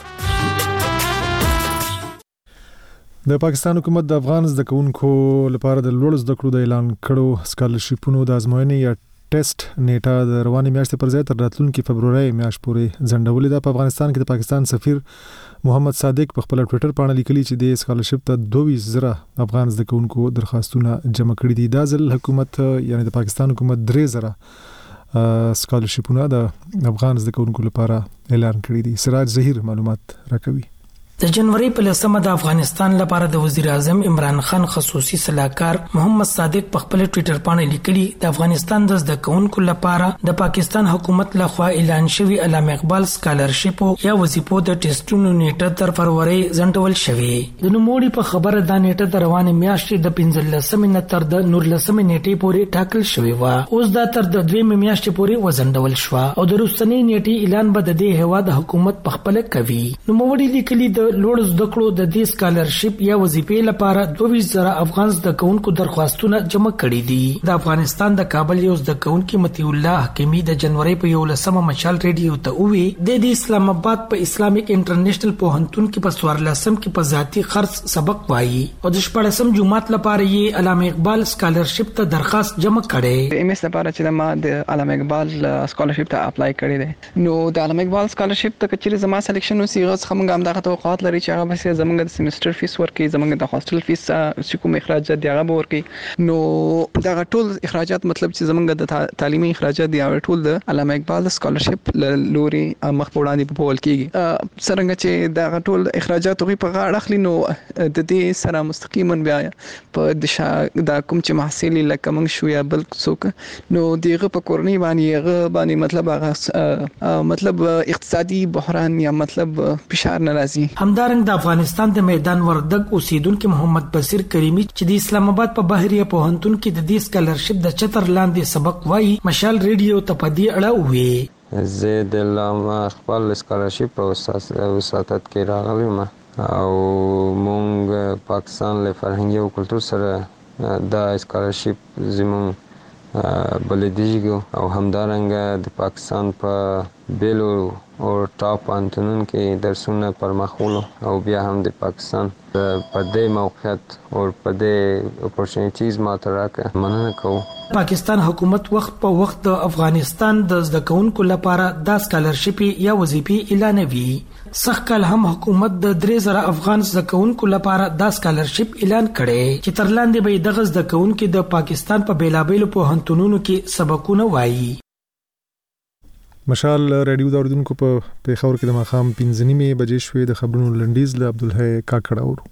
د پاکستان حکومت د افغان زده کوونکو لپاره د لوړ زده کړو د اعلان کړو سکالرشیپونو د ازموینې یا ټیسټ نیټه د رواني میاشتې پر ځای تر راتلونکي فبرवरी میاشت پورې ځنډولې ده. په افغانستان کې د پاکستان سفیر محمد صادق په خپل ټوئیټر باندې لیکلي چې د سکالرشیپ ته دوه زره افغان زده کوونکو درخواستونه جمع کړي دي. دا ځل حکومت یعنی د پاکستان حکومت درې زره سکالرشیپونه د افغان زده کوونکو لپاره اعلان کړي دي. سراج زهیر معلومات راکوي.
د جنوري په لسمه د افغانستان لپاره د وزیر اعظم عمران خان خصوصي صلاحکار محمد صادق په خپل ټوئیټر باندې لیکلي د افغانستان د زده کوونکو لپاره د پاکستان حکومت لخوا اعلان شوی علامه اقبال سکالرشیپ یا وظیفو د ټیسټونو نیټه تر فروری ځنډول شوی. د نوموړي په خبره د نیټه د روانه میاشتې د پنځلسمې نه تر د نورلسمې نیټې پورې ټاکل شوی و. اوس دا تر د دویمې میاشتې پورې وځنډول شو او د روسنۍ نیټې اعلان به د دې هوا د حکومت په خپل کوي. نوموړي لیکلي د لوړ زده کړو د دې سکالرشیپ یا وظیفې لپاره دوه زره افغان زده کوونکو درخواستونه جمع کړي دي. د افغانستان د کابل یو زده کوونکي متی الله حکیمی د جنوري په یولسمه مشال ریډیو ته وی د اسلام آباد په اسلامیک انټرنیشنل پوهنتون کې په سوارلسم کې په ذاتی خرڅ سبق وایي او د شپږم جمعات لپاره یې علامه اقبال سکالرشیپ ته درخواست جمع کړي.
د ام اس لپاره چې ما د علامه اقبال سکالرشیپ ته اپلای کړی دی نو د علامه اقبال سکالرشیپ ته چې زما سلیکشن وسی غوښ هم هم دغه توقعات لري چې هغه به زمونږ د سیمستر فیس ورکړي زمونږ د هاستل فیس چې کوم اخراجات دی هغه به ورکړي. نو دا ټول اخراجات مطلب چې زمونږ د تعلیمي اخراجات دی هغه ټول د علامه اقبال سکالرشیپ لوري مخ په وړاندې په ول کېږي. څنګه چې دا ټول اخراجات غوي په غاړه اخلي نو د دې سره مستقیما بیا په د دا کوم چې محصول لکه موږ شو یا بل څوک نو دیغه په کورنۍ باندې هغه باندې مطلب هغه مطلب اقتصادي بحران یا مطلب فشار ناراضي.
همدارنګه د افغانستان د میدان وردګ اوسیدونکو محمد بصیر کریمی چې د اسلام آباد په بحریه پوهنتون کې د دې سکالرشیپ د چتر لاندې سبق وایي مشال ریډیو ته په دې اړه وی
زه د علامه اقبال سکالرشیپ په وساتت کې راغلم او مونږ پاکستان له فرهنګي او کلتور سره دا سکالرشیپ زمون بلدیږي او همدارنګه د پاکستان په بیلو او ټاپ انټونن کې درسونه پر مخولو او بیا هم د پاکستان په دې موقعیت او په دې اپورچونټیز ماتراکه مننه کوم.
پاکستان حکومت وخت په وخت د افغانستان د زده کوونکو لپاره د سکالرشپ یا وظیفې اعلانوي. سخت کال هم حکومت د درې زره افغان زده کوونکو لپاره د سکالرشپ اعلان کړي چې تر لاندې به د زده کوونکو د پاکستان په بیلابېلو پوهنتونونو کې سبقونه وایي.
مشال رادیو د اردن کو په پیښور کې د مخام پنځه نیمه بجې شوې. د خبرونو لنډیز له عبدالحی کاکړ اورو.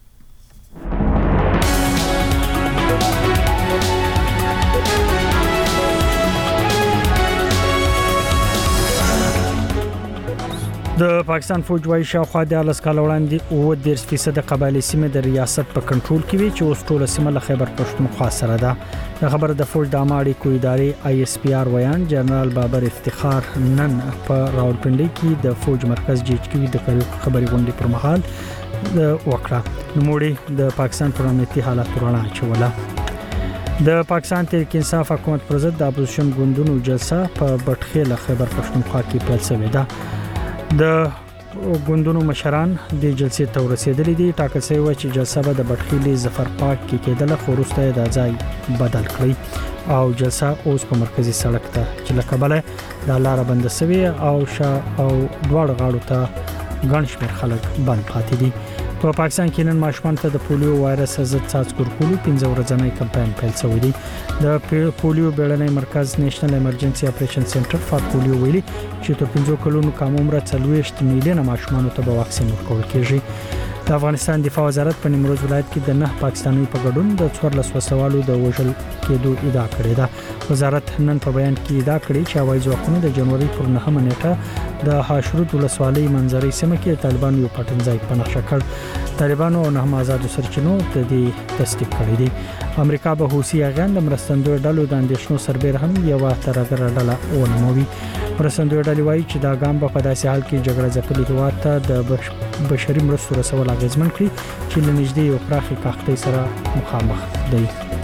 د پاکستان فوج وايي شاوخوا د لس کال وړاندې اوه دېرش فیصد قبایلی سیمې د ریاست په کنټرول کې وي چې اوس ټول سیمه له خیبر پښتونخوا سره ده. د خبر د فوج د عامه اړیکو ادارې آی اس پی آر ویان جنرال بابر افتخار نن په راولپنډي کې د فوج مرکز جی ایچ کیو د خبري غونډې پر مهال وکړه. نوموړي د پاکستان پر امنیتي حالات رڼا اچوله. د پاکستان تحریک انصاف حکومت پر ضد د اپوزیشن ګوندونو جلسه په بټخیل خیبر پښتونخوا کې پیل شوې ده. د ګوندونو مشران د جلسې ته ورسېدلي دي. ټاکل شوی و چې جلسه به د بټخیلي ظفر پارک کې کېدله، خو وروسته د ځای بدل کړی او جلسه اوس په مرکزی سړک ته چې له کبله د لار بند شوی او شا او دواړه غاړو ته ګڼ شمېر خلک بند پاتې دي. په پاکستان کې نن ماشومان ته د پولیو وایرس ضد څاڅکي ورکولو پنځه ورځنی کمپاین پیل شوی دی. د پولیو بیړنی مرکز نېشنل ایمرجنسي اپریشن سنټر فار پولیو ویلي چې تر پنځه کلونو کم عمر څلوېښت میلیونه ماشومان ته به واکسین ورکول کیږي. د افغانستان دفاع وزارت په نیمروز ولایت کې د نه پاکستاني په ګډون د څوارلس وسوالو د وژل کېدو ادعا کړې ده. وزارت نن په بیان کې ادعا کړې چې هوایي ځواکونه د جنوري پر نهمه نیټه د هاشرود ولسوالۍ منځري سیمه کې طالبانو یو پټنځای په نقشه کړ. طالبانو او نه آزادو سرچینو د دې تصدیق کړی دی. امریکا به حوثي اغان د مرستندوی ډلو د اندېښنو سربېر هم یو ترګر ډله ونوموي. مرستندوی ډلې وایي چې دا ګام به په داسې حال کې جګړه ځپلي هیواد ته د بشري مرستو رسول اغېزمن کړي چې له نږدې یو پراخې کاختۍ سره مخامخ دی.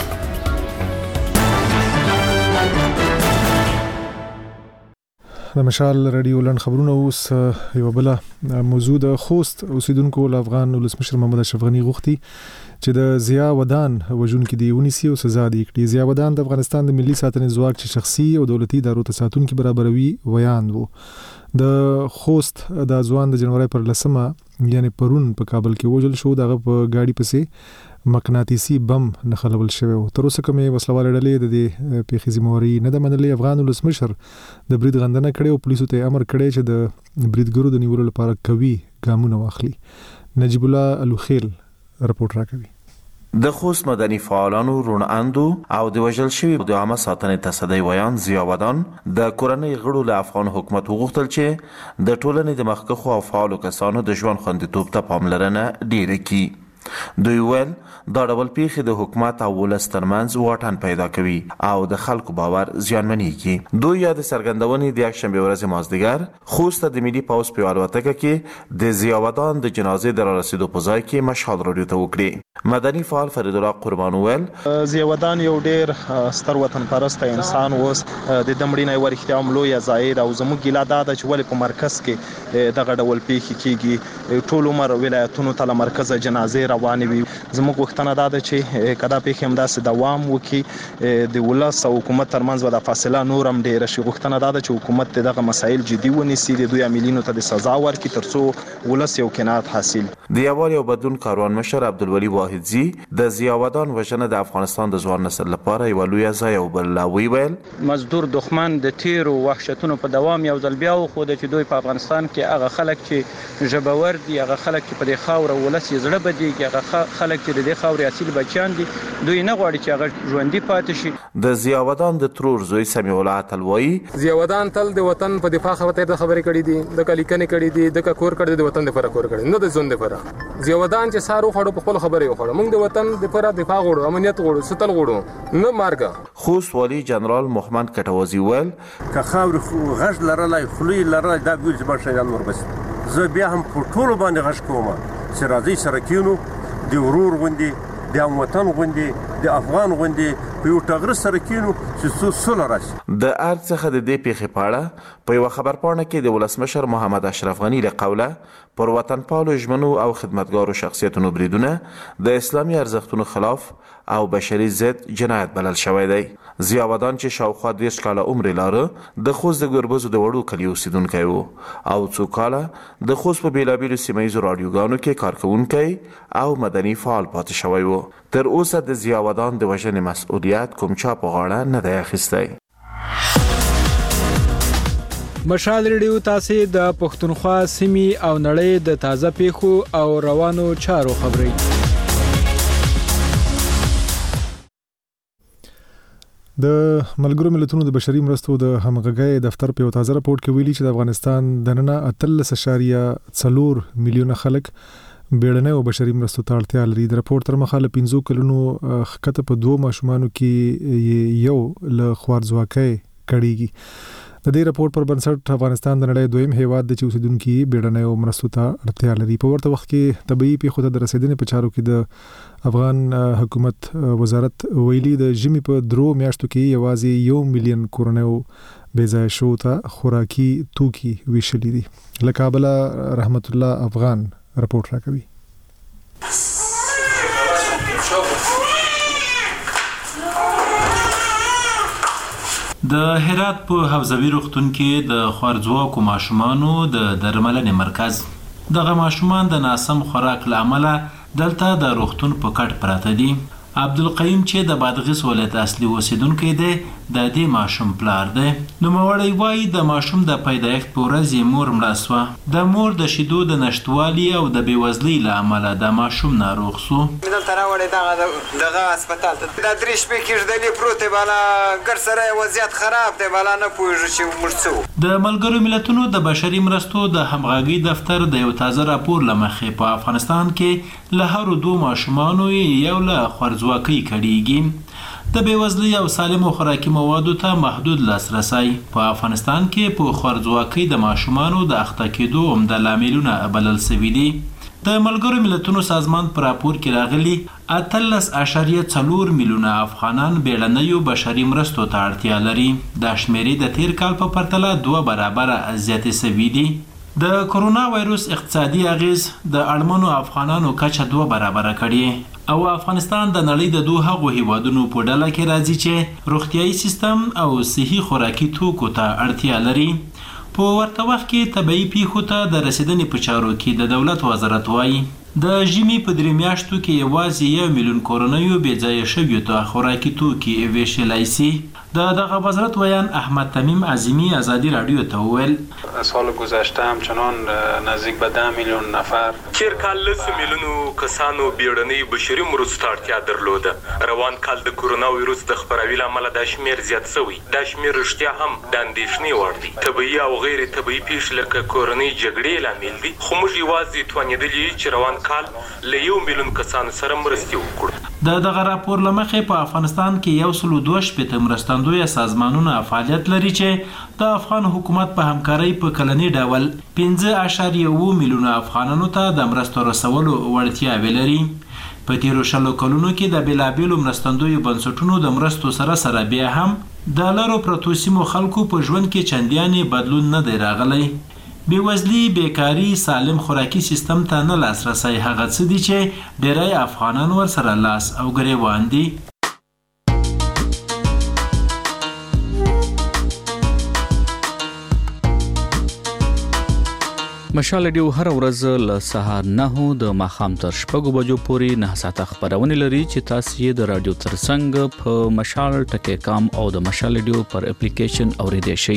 د مشال رادیو لن خبرونه اوس یو بل موضوع د خوست اوسیدونکو ل افغان ولسمشر محمد اشرف غنی غوښتي چې د ضیا ودان وژونکو دی ونیسي او سزا دی کړي. ضیا ودان د افغانستان د ملي ساتنې ځواک چې شخصي او دولتي ادارو ته ساتونکو برابروي ویان وو. د خوست د ځوان د جنوري پر لسمه یعنی پرون په کابل کې وژل شو. دغه په گاډي پسې مقناطیسي بم نخلول شوی و. تر اوسه کومې وسلواله ډلې د دې پیښې ذمہواری نه ده منلې. افغان ولسمشر د برید غندنه کړې او پولیسو ته امر کړی چې د بریدګرو د نیولو لپاره قوي ګامونه واخلي. نجیب الله الوخیل رپورټ راکوي.
د خوست مدني فعالانو رون اندو او د وژل شوی د عامه ساتنې تصدی ویان ضیا ودان د کورنۍ غړو له افغان حکومت وغوښتل چې د ټولنې د مخکښو او فعالو کسانو د ژوند خوندیتوب ته پاملرنه ډیره کړي. دوی ویل دا ډول پیښې د حکومت او ولس ترمنځ واټن پیدا کوي او د خلکو باور زیانمنېږي. دوی یا د څرګندونې د یکشنبه ورځې مازدیګر خوست د ملي پوځ په الوتکه کې د ضیا ودان د جنازې د رارسېدو په ځای کې مشهد راډیو ته وکړي. مدني فعال فرید الله قربان ویل
ضیا ودان یو ډیر ستر وطن پرست انسان اوس د دمړي نه ورختیا عملو یا زائد او زموږ ګیلا دا د چول په مرکز کې دغه ډول پیښې کیږي. ټول عمر ولایتونو ته مرکز جنازې روانې وي. زموږ وختونه دا ده چې کدا پیښې هم داسې دوام وکړي د ولس او حکومت ترمنځ ودا فاصله نور هم ډیره شي. وختونه دا ده چې حکومت دغه مسایل جدي ونیسي، د دوی عاملینو ته د سزا ورکړي ترڅو ولس یو قناعت حاصل.
د یووالي او بدلون کاروان مشر عبدالولي واحدزي د ضیا ودان وژنه د افغانستان د ځوان نسل لپاره یو لوی ځای او بل لاوي ویل
مزدور دښمن د تیر او وحشتونو په دوام یو ځل بیا خو د چې دوی په افغانستان کې هغه خلک چې جبور دي، هغه خلک چې په دې خاور ولس یې زړه بدیږي، هغه خلک چې د دې خاورې اصل بچیان دي، دوی نه غواړي چې هغه ژوندۍ پاتې شي.
د ضیا ودان د ترور زوی سمیع الله اتلوي
ضیا ودان تل د وطن په دفاع خبرې خبرې کړې دي، د کلیکنې کړې دي، د کور کړې د وطن لپاره کور کړې نه د ژوند لپاره. ضیا ودان چې سارو خړو په خپل خبرې وخړو، موږ د وطن لپاره دفاع غوړو، امنیت غوړو، ستل غوړو نه مارګه.
خوست والی جنرال محمد کټوازی ویل
که خاور غږ لرلای خلی لرلای دا ګول چې بشیان وربس زه بیا هم په ټولو باندې غږ کوم چې راځي سره کینو د ورور غوندي د وطن غوندي د افغان غوندې په یو ټغر سره کینو چې څو سوله راشي.
د ارګ څخه د دې پیښې په اړه په یو خبرپاڼه کې د ولسمشر محمد اشرف غنی له قوله پر وطن پالو ژمنو او خدمتګارو شخصیتونو بریدونه د اسلامي ارزښتونو خلاف او بشري ضد جنایت بلل شوی دی. ضیاءودان چې شاوخوا دېرش کاله عمر لاره د خوست د ګربزو د وړو کلیو اوسیدونکی و او څو کاله د خوست په بېلابېلو سیمه ییزو راډیوګانو کې کارکوونکی او مدني فعال پاتې شوی و. تر اوسه د ضیاءودان د وژنې مسؤلیت کوم چا په غاړه نه دی اخیستی.
مشال ریډیو تاسو د پښتونخوا سیمې او نړۍ د تازه پیښو او روانو چارو خبري.
د ملګرو ملتونو د بشري مرستو د همغږۍ دفتر په تازه راپورټ کې ویلي چې د افغانستان د نن اتلس اشاریه څلور میلیونه خلک بیړنۍ او بشري مرستو ته اړتیا لري. د راپورټ تر مخه له پنځو کلونو خکته په دوه ماشومانو کې یو له خوارځواکۍ کړيږي. د دې راپورټ پر بنسټ افغانستان د نړۍ دویم هیواد د چې اوسیدونکو بیړنۍ او مرستو ته اړتیا لري. په ورته وخت کې طبيعي پیښو ته د رسیدنې په چارو کې د افغان حکومت وزارت ویلي د ژمي په درو میاشتو کې یوازې یو میلیون کورنیو بې ځای شو ته خوراکي توکي ویشلي دي. له کابل رحمت الله افغان راپورټ راکوي.
د هرات په حوزوي روغتون کې د خوارځواکو ماشومانو د درملنې مرکز دغه ماشومان د ناسم خوراک له امله دلته د روغتون په کټ پراته دي. عبدالقیم چې د بادغیس ولایت اصلي اوسیدونکی دی د دې ماشوم پلار دی. نوموړی وایي د ماشوم د پیدایښت په ورځ یې مور مړه سوه. د مور د شیدو د نشتوالي او د بېوزلۍ له امله د ماشوم ناروغ سو.
دلته راوړی دغه دغه هسپتال ته دا درې شپې کېږدلې پروت دی بالا ګر سره یې وضعیت خراب دی بالا نه پوهېږو چې موږ څه.
د ملګرو ملتونو د بشري مرستو د همغږۍ دفتر د یو تازه راپور له مخې په افغانستان کې له هرو دوو ماشومانو یو له خوارځواکۍ کړيږي. د بېوزلۍ او سالمو خوراکي موادو ته محدود لاسرسی په افغانستان کې په خوارځواکۍ د ماشومانو د اخته کېدو عمده لاملونه بلل شوي دي. د ملګرو ملتونو سازمان په راپور کې راغلي اتلس اشاریه څلور میلیونه افغانان بیړنیو بشري مرستو ته اړتیا لري. دا شمیرې د تیر کال په پرتله دوه برابره زیاتې شوي دي. د کرونا وایروس اقتصادي اغیز د اړمنو افغانانو کچه دوه برابره کړي او افغانستان د نړۍ د دوه هغو هیوادونو په ډله کې راځي چې روغتیايي سیستم او صحي خوراکي توکو ته اړتیا لري. په ورته وخت کې طبيعي پیښو ته د رسیدنې په چارو کې د دولت وزارت وایي د ژمي په درې میاشتو کې یوازې یو میلیون کورنیو بې ځایه شویو ته خوراکي توکي ویشلی سي. د دغه وزارت ویان احمد تمیم عظیمی آزادی رادیو ته وویل
سال گذشته همچنان نزدیک به ده میلیون نفر
تیر کال لس میلیونو کسانو بیړنۍ بشري مرستو ته اړتیا درلوده. روان کال د کرونا وایروس د خپراوي له امله دا شمیر زیات شوی. دا شمیر رښتیا هم د اندېښنې وړ دی. طبیعي او غیر طبیعي پیښې لکه کورنۍ جګړې لامل دي خو موږ یوازې توانېدلي چې روان کال له یو میلیون کسانو سره مرستې وکړو.
د دغه راپور له مخې په افغانستان کې یو سلو دوه شپېته مرستندویه سازمانونه فعالیت لري چې د افغان حکومت په همکارۍ په کلني ډول پنځه اعشاریه اووه میلیونه افغانانو ته د مرستو رسولو وړتیاوې لري. په تیرو شلو کلونو کې د بېلابېلو مرستندویو بنسټونو د مرستو سره سره بیا هم د لرو پرتو سیمو خلکو په ژوند کې چندیانې بدلون نه دی راغلی. بېوزلي، بیکاري، سالم خوراکي سیستم ته نه لاسرسی هغه څه دي چې ډېری افغانان ورسره لاس او ګریوان دي.
مشال ډیو هر ورځ له سهار نه د ماخام تر شپږو بجو پورې نه ساعته خبرونه لري چې تاسو یې د رادیو ترڅنګ په مشال ټکی کام او د مشال ډیو پر اپلیکیشن اوریدئ شئ.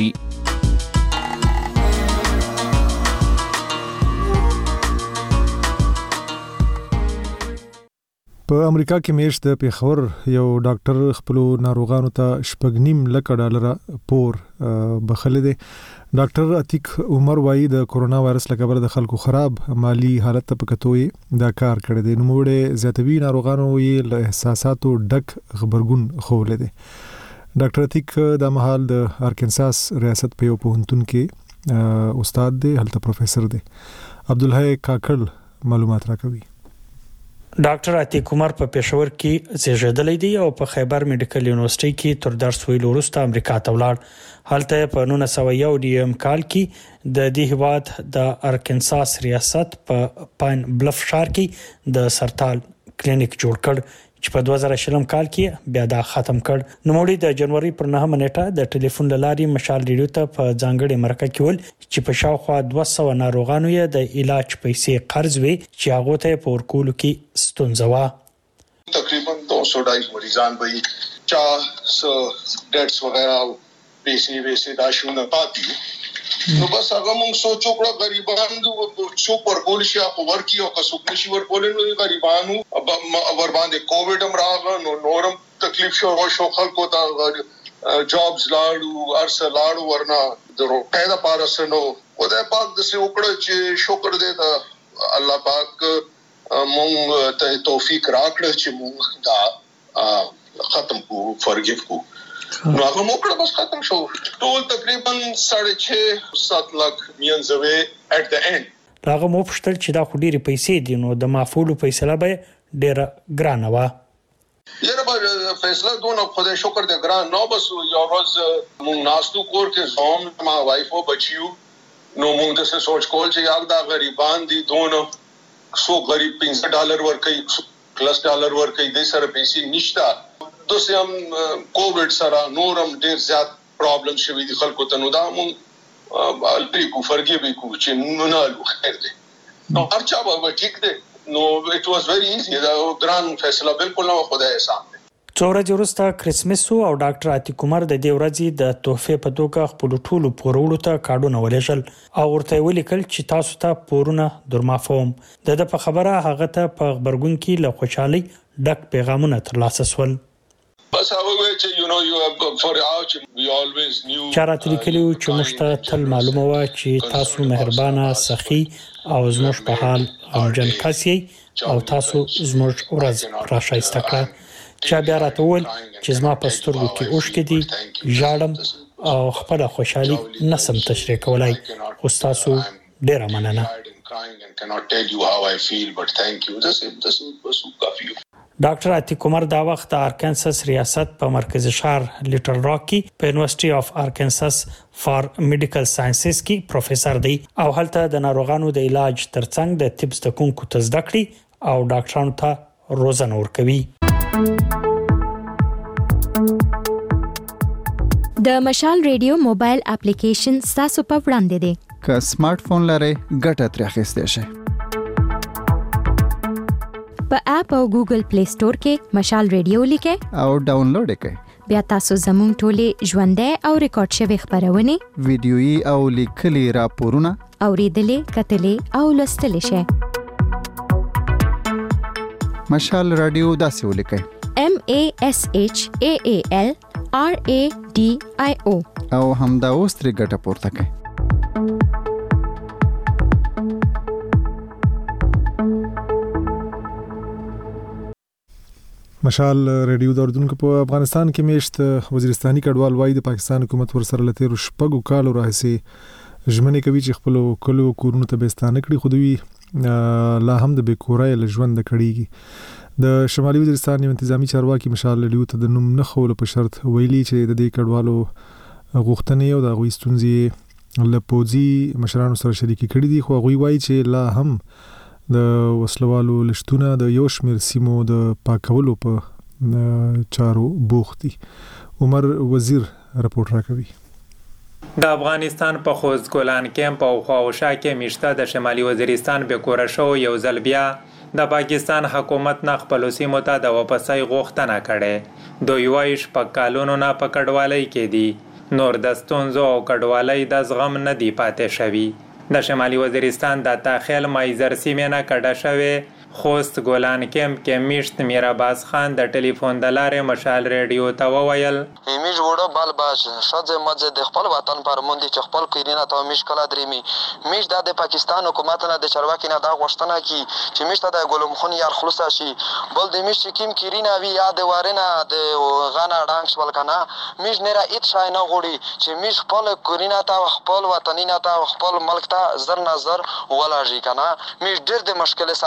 په امریکا کې میش د پیښور یو ډاکټر خپل ناروغانو ته شپږ نیم لک ډالر پور بخښل دي. ډاکټر عتیق عمر وایي د کورونا وایرس لپاره د خلکو خراب مالی حالت ته پکتوې دا کار کړی دی. نو موږ زیاتوي ناروغانو یې له احساساتو ډک خبرګون خولې دي. ډاکټر عتیق د مهال د ارکنساس ریاست په یو پوهنتون کې استاد دی، هلته پروفیسور دی. عبدالحی کاکړ معلومات راکوي.
ډاکټر عتیق عمر په پېښور کې زیږیدلی دی او په خیبر میډیکل یونیورسيټي کې تر درس ویلو وروسته امریکا ته ولاړ. هلته په نولس سوه یو نیم کال کې د دې هیواد د ارکنساس ریاست په پاین بلف ښار کې د سرطان کلینیک جوړ کړ چې په دوه زره شلم کال کې بیا دا ختم کړ. نوموړي د جنوري پر نهمه نیټه د ټلیفون له لارې مشال ریډیو ته په ځانګړي مرکه کې ول چې په شاوخوا دوه سوه ناروغانو یې د علاج پیسې قرض وي چې هغه ته په ورکولو کې ستونزه و.
تقریبا دو سو ډای مریضان به چا س ډیټس وغیرہ پیسې ویسې دا شونه پاتې نو بس هغه موږ سوچو کړو غریبانو څو ورکول شي او ورکی او څوک نشي ورکول نو غریبانو ور باندې کووډ هم راغله نو نورم تکلیف شو او شو خلکو ته جابز لاړو ارسه لاړو ورنه درو پیدا پارسنو خدای پاک د سې وکړه چې شکر دې ته الله پاک مونږ ته توفیق راکړه چې مونږ دا ختم کو فرګیو کو نو هغه موکړه بس ختم شو ټول تقریبا ساڑھے چھ سات لک میانزوي اټ د اند.
هغه مو پښتل چې دا خو ډېری پیسې دي نو د معفول فیصله به ډېره ګرانه و.
یره به فیصله دونه خدای شکر دې ګران نو بس یو ورځ مونږ ناستو کور کې زوم ما وایف او بچیو نو مونږ د څه سوچ کول چې یاد دا غریبان دي دونه سو غریب پنځه ډالر ورکړي پلس ډالر ورکړي د سره پیسې نشته دوسه هم کووډ سره نورم ډیر زیات پرابلم شوی دي خلکو ته نو دا مون الپی کو فرګي به کو چې نه نو خیر دي نو ارچا به ټیک دي نو اټ واز ویری ایزی دا ګران فیصله بالکل نو خدای احسان دي.
څو ورځې وروسته کرسمس او ډاکټر عتیق عمر د دې ورځې د تحفې په توګه خپل ټولو پورولو ته کارډونه ولېږل او ورته ولیکل چې تاسو ته پورونه درمافوم. د د په خبره هغه ته په خبرګون کې له خوشحالي ډک پیغامونه ترلاسه شول.
بس هغه وی چې یو نو یو فور اوچ وی الویز نیو
چارات لیکلو چې موږ ته تل معلومه و چې تاسو مهربانه سخی او زموږ په حال غمجن کاسي او تاسو زموږ ورځ را شایسته کړه. چا بیا راته وویل چې زما په سترګو کې اوښکې دي ژاړم او خپله خوشحالي نسم تشریح کولای خو ستاسو ډیره مننه. ډاکټر عتیق عمر دا وخت د ارکنساس ریاست په مرکزی ښار لیټل راک کې په یونیورسيټي اف ارکنساس فار میډیکل ساينسز کې پروفیسور دی او هلته د ناروغانو د علاج ترڅنګ د طب زده کوونکو ته زده کړې او ډاکټرانو ته روزنه ورکوي.
د مشال ریډیو موبایل اپلیکیشن تاسو په وړاندې دی.
که سمارټ فون لرئ ګټه ترې اخیستئ شئ.
په اپ او ګوګل پلی سٹور کې مشال ریډیو لیکئ
او ډاونلوډ کړئ.
بیا تاسو زموږ ټولې ژوندۍ او ریکارډ شوی خبرونه
ویډیويي او لیکلي راپورونه
اوریدلې کتلې او لوستلې شئ.
مشال رادیو داسې ولیکئ
M A S H A A L R A D I O
او همدا اوس ترې ګټه پورته کړئ.
مشال ریډیو د اردن په افغانستان کې میشت وزیرستاني کډوال وای د پاکستان حکومت ورسره لته شپږو کالو راهسي ژمنې کوي چې خپل کلو کورونو ته بستانه کړي خو دوی لا هم د بیکورای لژوند کړيږي. د شمالي وزیرستان یو انتظامی چارواکي مشال ریډیو ته د نوم نه خول په شرط ویلي چې د دې کډوالو غوښتنې او د غوي ستونزې له پوزي مشرانو سره شریکي کړي دي خو غوي وای چې لا هم د وسلوالو لشتونه د یو شمیر سیمو د پاکولو په چارو بوختي. عمر وزیر رپورټ راکوي.
د افغانستان په خوست ګولان کیمپ او خواوشا کې میشته د شمالي وزیرستان بیکوره شو یو ځل بیا د پاکستان حکومت نه خپل سیمو ته د واپسۍ غوښتنه کړې. دوی وایي شپږ کالونو نه په کډوالۍ کې دي نور د ستونزو او کډوالۍ د زغم نه دی پاتې شوي. د شمالي وزیرستان د تاخیل مایزر سیمې نه کډه شوې خوست ګولان کیمپ کې میشت میراباز خان د ټلیفون د لارې مشال ریډیو ته وویل
میش وړو بال باش شاده مزه د خپل وطن پر مونږ چې خپل کیرینه ته میش کلا درېمي میش د پاکستان حکومت نه د چرواکي نه دا غوښتنه کی چې میش ته د ګلم خون یار خلاص شي بل د میش کیم کیرینه وی یاد وارنه د غانا ډانګ شول کنه میش نه را ایت شای نه غوړي چې میش خپل کیرینه ته خپل وطنینه ته خپل ملک ته زر نظر ولا جی کنه میش ډېر د مشکل سره مخ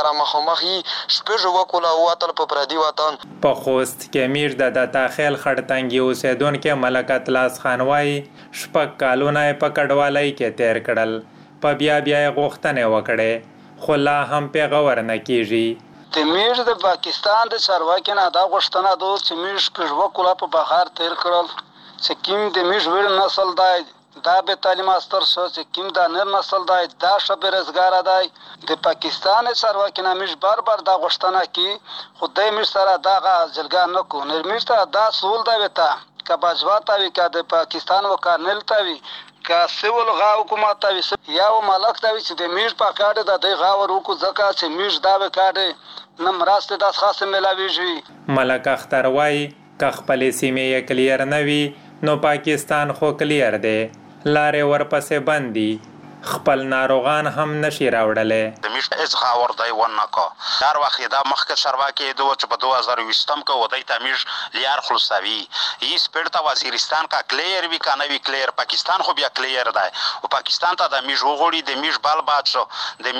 مخې شپږ وکوله واتل په پردي وطن.
په خوست کې میر د داتاخیل خړتنګي اوسیدونکو ملک اطلاس خان وایي شپږ کالونه په کډوالۍ کې تیر کړل، په بیا بیا غوښتنې وکړې خو لا هم پیغور نه کیږي.
د میر د پاکستان د چارواکي نه دا غوښتنه ده چې میر شپږ وکوله په بهر تیر کړل، چې کوم د میر وړ نسل دی دا به تعلیم استر شو، چې کوم د نر نسل دی دا ښه بېروزګاره دی. د پاکستان چارواکي نه میر بار بار دا غوښتنه کوي خو دی میر سره دغه جلګه نه کوي. نو میر ته دا سهول دی ته که باجوا ته وي که د پاکستان و کارنل ته وي که سیول غا حکومت ته وي یا و ملک ته وي چې د میر په کاډ د دی غا ور وکړو ځکه چې میر دا به کاډ نه مراسته داس خاصه ملاویږي.
ملک اختر وایي که خپلې سیمې یې کلیر نه وي نو پاکستان خو کلیر دی، لارې ورپسې بند دي، خپل ناروغان هم نشي راوړلی.
د میش هیڅ خاور دی ونه کو هر وخت دا مخکې چارواکي دو چې په دوه هزار ویشتم کې ودی ته میش لیار خلاصوي هیڅ پړتا وزیرستان کا کلیر وی کا نوی کلیر پاکستان خو بیا کلیر دی او پاکستان ته د میش وغوړي د میش بال بادشو د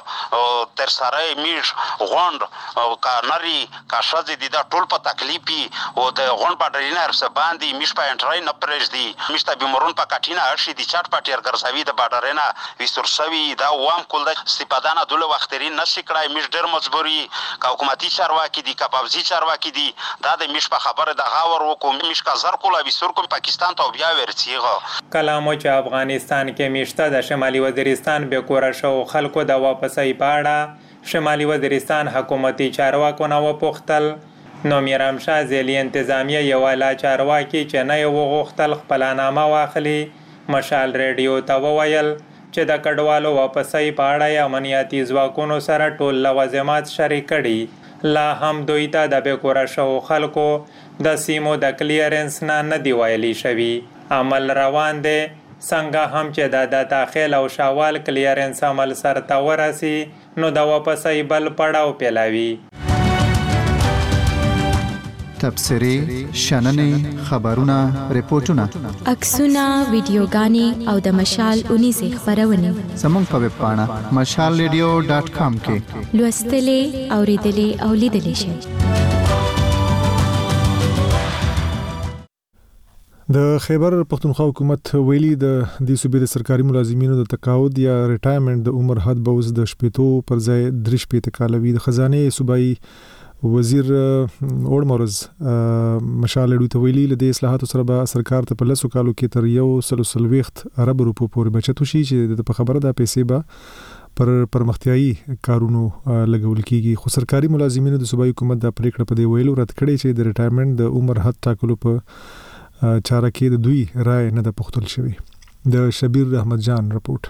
میش تر سره میش غوند او کا نری کا شذ دي دا ټول په تکلیفي او د غوند په ډرینر سره باندې میش په انټرای نه پرېږ دي میش ته بیمارون په کټینه هرشي دي چټ پټیر ګرځوي د بارډرینه وستر شوی دا وام کول د استفادانه دوله وختري نشي کړای میش ډېر مجبوري کا حکومتي چارواکي دي کا پابزي چارواکي دي دا د میش په خبره د غاور وکوم میش کا زر کولا وستر کوم پاکستان ته بیا ورڅیغه.
کلامو چې افغانستان کې میشته د شمالي وزیرستان به کور شو خلکو د واپسۍ پاړه شمالي وزیرستان حکومتي چارواکو نه وپوښتل نو میرام شاه ځلې انتظامیه یو اعلی چارواکي چې نه یو غوښتل خپلنامه واخلي مشال ریډیو ته وویل چې د کډوالو واپسۍ په اړه امنیتي ځواکونو سره ټول لوازمات شریک کړي، لا هم دوی ته د بېکوره شوو خلکو د سیمو د کلیرنس نه نه دی ویلي شوي. عمل روان دی څنګه هم چې د د داخل او شاوال کلیرنس عمل سرته ورسي نو د واپسۍ بل پړاو پیلاوي.
تبصرې، شننې، خبرونه، ریپورتونه،
عکسونه، ویډیوګانې او د مشال اونیزې خپرونې
زموږ په ویب پاڼه مشال ریډیو ډاټ کام کې
لوستلې، اوریدلې او لیدلې شئ.
د خیبر پختونخوا حکومت ویلي د دې صوبې د سرکاري ملازمینو د تقاعد یا ریټایرمنټ د عمر حد به اوس د شپېتو پر ځای درې شپېته کاله وي. د خزانې صوبایي وزیر اور مرز مشال ډوته ویلي له اصلاحاتو سره به سرکار ته په لسو کالو کې تر یو سل سلويخت ارب روپو پورې بچت وشي چې د خبره د پیسې به پر پرمختیايي کارونو لګول کیږي. خو سرکاري ملازمینو د صوبایي حکومت د پریکړه په دی ویلو رد کړي چې د ریټایرمنټ د عمر حد ټاکلو په چاره کې د دوی رائے نه د پختل شوی. د شبیر احمد جان رپورت.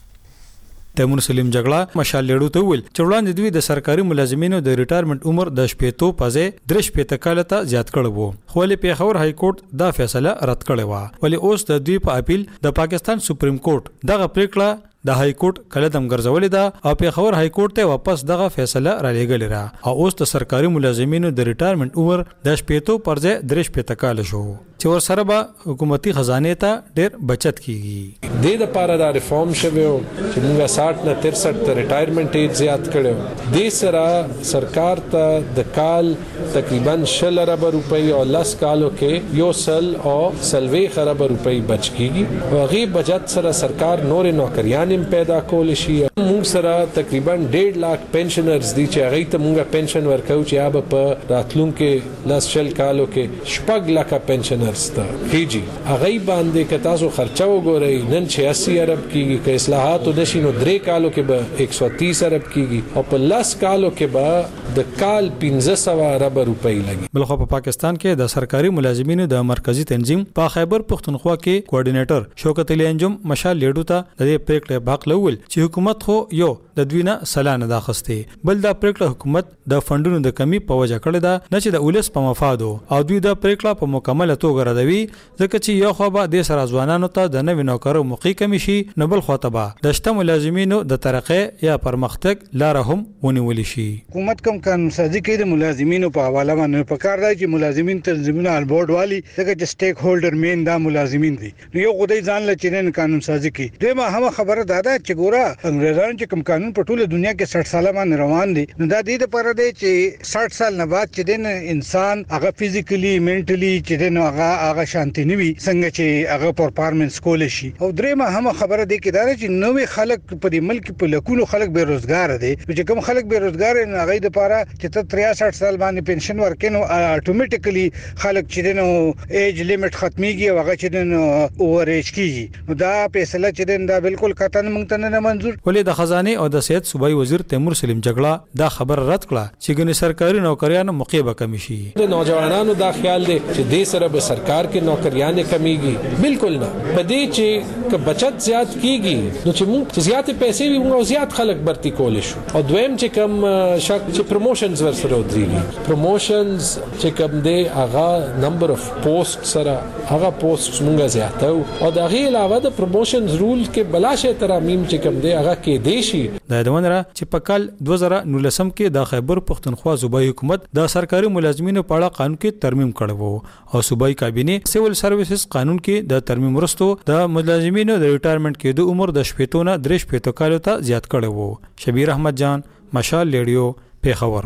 تیمور سلیم جګړه مشال لیډو ته ویل چې وړاندې دوی د سرکاري ملازمینو د ریټایرمنټ عمر د شپېتو پځې درې شپېته کاله ته زیات کړی وو، خو له پیښور های کورټ دا فیصله رد کړی و. ولی اوس د دوی په اپیل د پاکستان سپریم کورټ دغه پریکړه د های کورټ کله دم ګرځولې ده او پیښور های کورټ ته واپس دغه فیصله را لېږلې را او اوس د سرکاري ملازمینو د ریټایرمنټ عمر د شپېتو پځې درې شپېته کاله شو چې ور سره به حکومتي خزانه ته ډېر بچت کیږي.
د دې لپاره دا ریفارم شوی چې موږ ساठ نه ترسठ ته ریټایرمنټ ایج زیات کړو. د سره سرکار ته د کال تقریبا شل ارب روپۍ او لس کالو کې یو سل او سلوي ارب روپۍ بچ کیږي او غي بچت سره سرکار نور نوکریان پیدا کول شي. موږ سره تقریبا ډېر لاک پنشنرز دي چې هغه ته موږ پنشن ورکو چې هغه په راتلونکو لس شل کالو کې شپږ لک پنشنرز ته کیږي. هغه باندې که تاسو خرچه وګورئ نن چھیاسی ارب کیږي، که اصلاحات ونشي نو درې کالو کې به ایک سو تیس ارب کیږي او په لس کالو کې به د کال پنځه سوه ارب روپۍ لګي.
بلخو په پاکستان کې د سرکاري ملازمینو د مرکزی تنظیم په خیبر پختونخوا کې کوارډینیټر شوکت علي انجم مشال لیډو ته د دې پریکړې باقلول چې حکومت خو یو د دوی نه سلانه دا خسته بل دا پریکړه حکومت د فندونو د کمی په وجه کړی دا نه چې د ولس په مفاد او دوی دا پریکړه په مکمل توګه ردوي ځکه چې یو خو به د سر ځوانانو ته د نوې نوکرو موقع کمی شي نه بل خاطبه د شته ملازمینو د ترقې یا پرمختګ لار هم ونیول شي.
حکومت کوم
قانون سازي کوي د ملازمینو په حواله باندې په کار دی چې ملازمین تنظیمونه البورډ والی دغه چې سټیک هولډر مین دا ملازمین دي نو یو خدای ځان له چینه قانون سازي کوي دغه هم خبره دادا چې ګوره انګریزان چې کوم قانون په ټوله دنیا کې شصت سال باندې روان دي نو دا د دې لپاره دی چې شصت سال نه بعد چې دین انسان هغه فزیکلی منټلی چې دین هغه هغه شانتي نوي څنګه چې هغه پرفارمنس کول شي او درېمه هم خبره دی کې دا چې نوې خلک په دې ملک په لکونو خلک بیروزګار دي چې کوم خلک بیروزګار نه هغه د لپاره چې ته شصت سال باندې پنشن ورکینو اتوماتیکلی خلک چې دنو ایج لیمټ ختميږي او هغه چې دنو اوور ایج کیږي نو دا فیصله چې دن دا بالکل قطعا مونږ ته نه منزور
ولې د خزانه او د صحت صوبایي وزیر تیمور سلیم جګړه دا خبر رد کړه چې ګنې سرکاري نوکریانو موقع به کمی شي
د نوجوانانو دا خیال دی چې د سره به سرکار کې نوکریان کمیږي بالکل نه پدې چې ک بچت زیات کیږي نو چې موږ زیات پیسې وي موږ زیات خلک برتی کول شو او دویم چې کوم شک چې پروموشنز ورسره ودرېږي پروموشنز چې کوم دی هغه نمبر اف پوسټ سره هغه پوسټ موږ زیاتو او د هغه علاوه د پروموشنز رول کې بلاشه ترامیم چې کوم دی هغه کې دیشي
د دونه چې په کال دوه زره نولسم کې د خیبر پختونخوا صوبایي حکومت د سرکاري ملازمینو په اړه قانون کې ترمیم کړو او صوبایي کابینه سیول سرویسز قانون کې د ترمیم وروسته د ملازمینو د ریټایرمنټ کېدو عمر د شپږ نه درې شپږ کالو ته زیات کړو شبیر احمد جان مشال ریډیو پیښور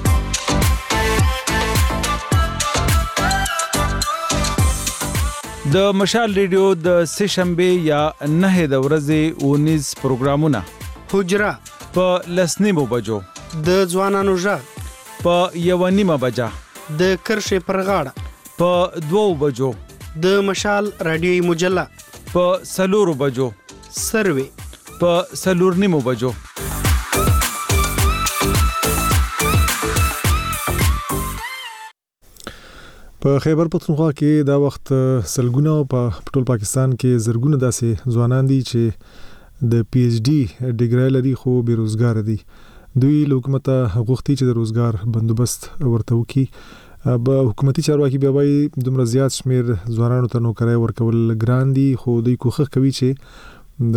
د مشال ریډیو د سشنبه یا نه د ورځې اونیز پروګرامونه
حجره
په لسنیمو بجو
د ځوانانو ژغ
په یو نیمه بجه
د کرښې پر غاړه
په دوو بجو
د مشال رادیوي مجله
په سلورو بجو
سروي
په سلور نیمو بجو
په خیبر پختونخوا کې دا وخت سلګونه په ټول پاکستان کې زرګونه داسې ځوانان دي چې د پی ایچ ډي ډیګري لري خو بیروزګار دي دوی له حکومت غوښتي چې د روزګار بندوبست ورته وکړي به حکومتي چارواکي بیا وایي دومره زیات شمیر ځوانانو ته نوکرۍ ورکول ګران دي خو دوی کوښښ کوي چې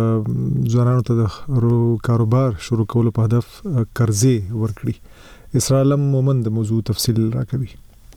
د ځوانانو ته د کاروبار شروع کولو په هدف قرضې ورکړي اسرا علم مومند د موضوع تفصیل راکوي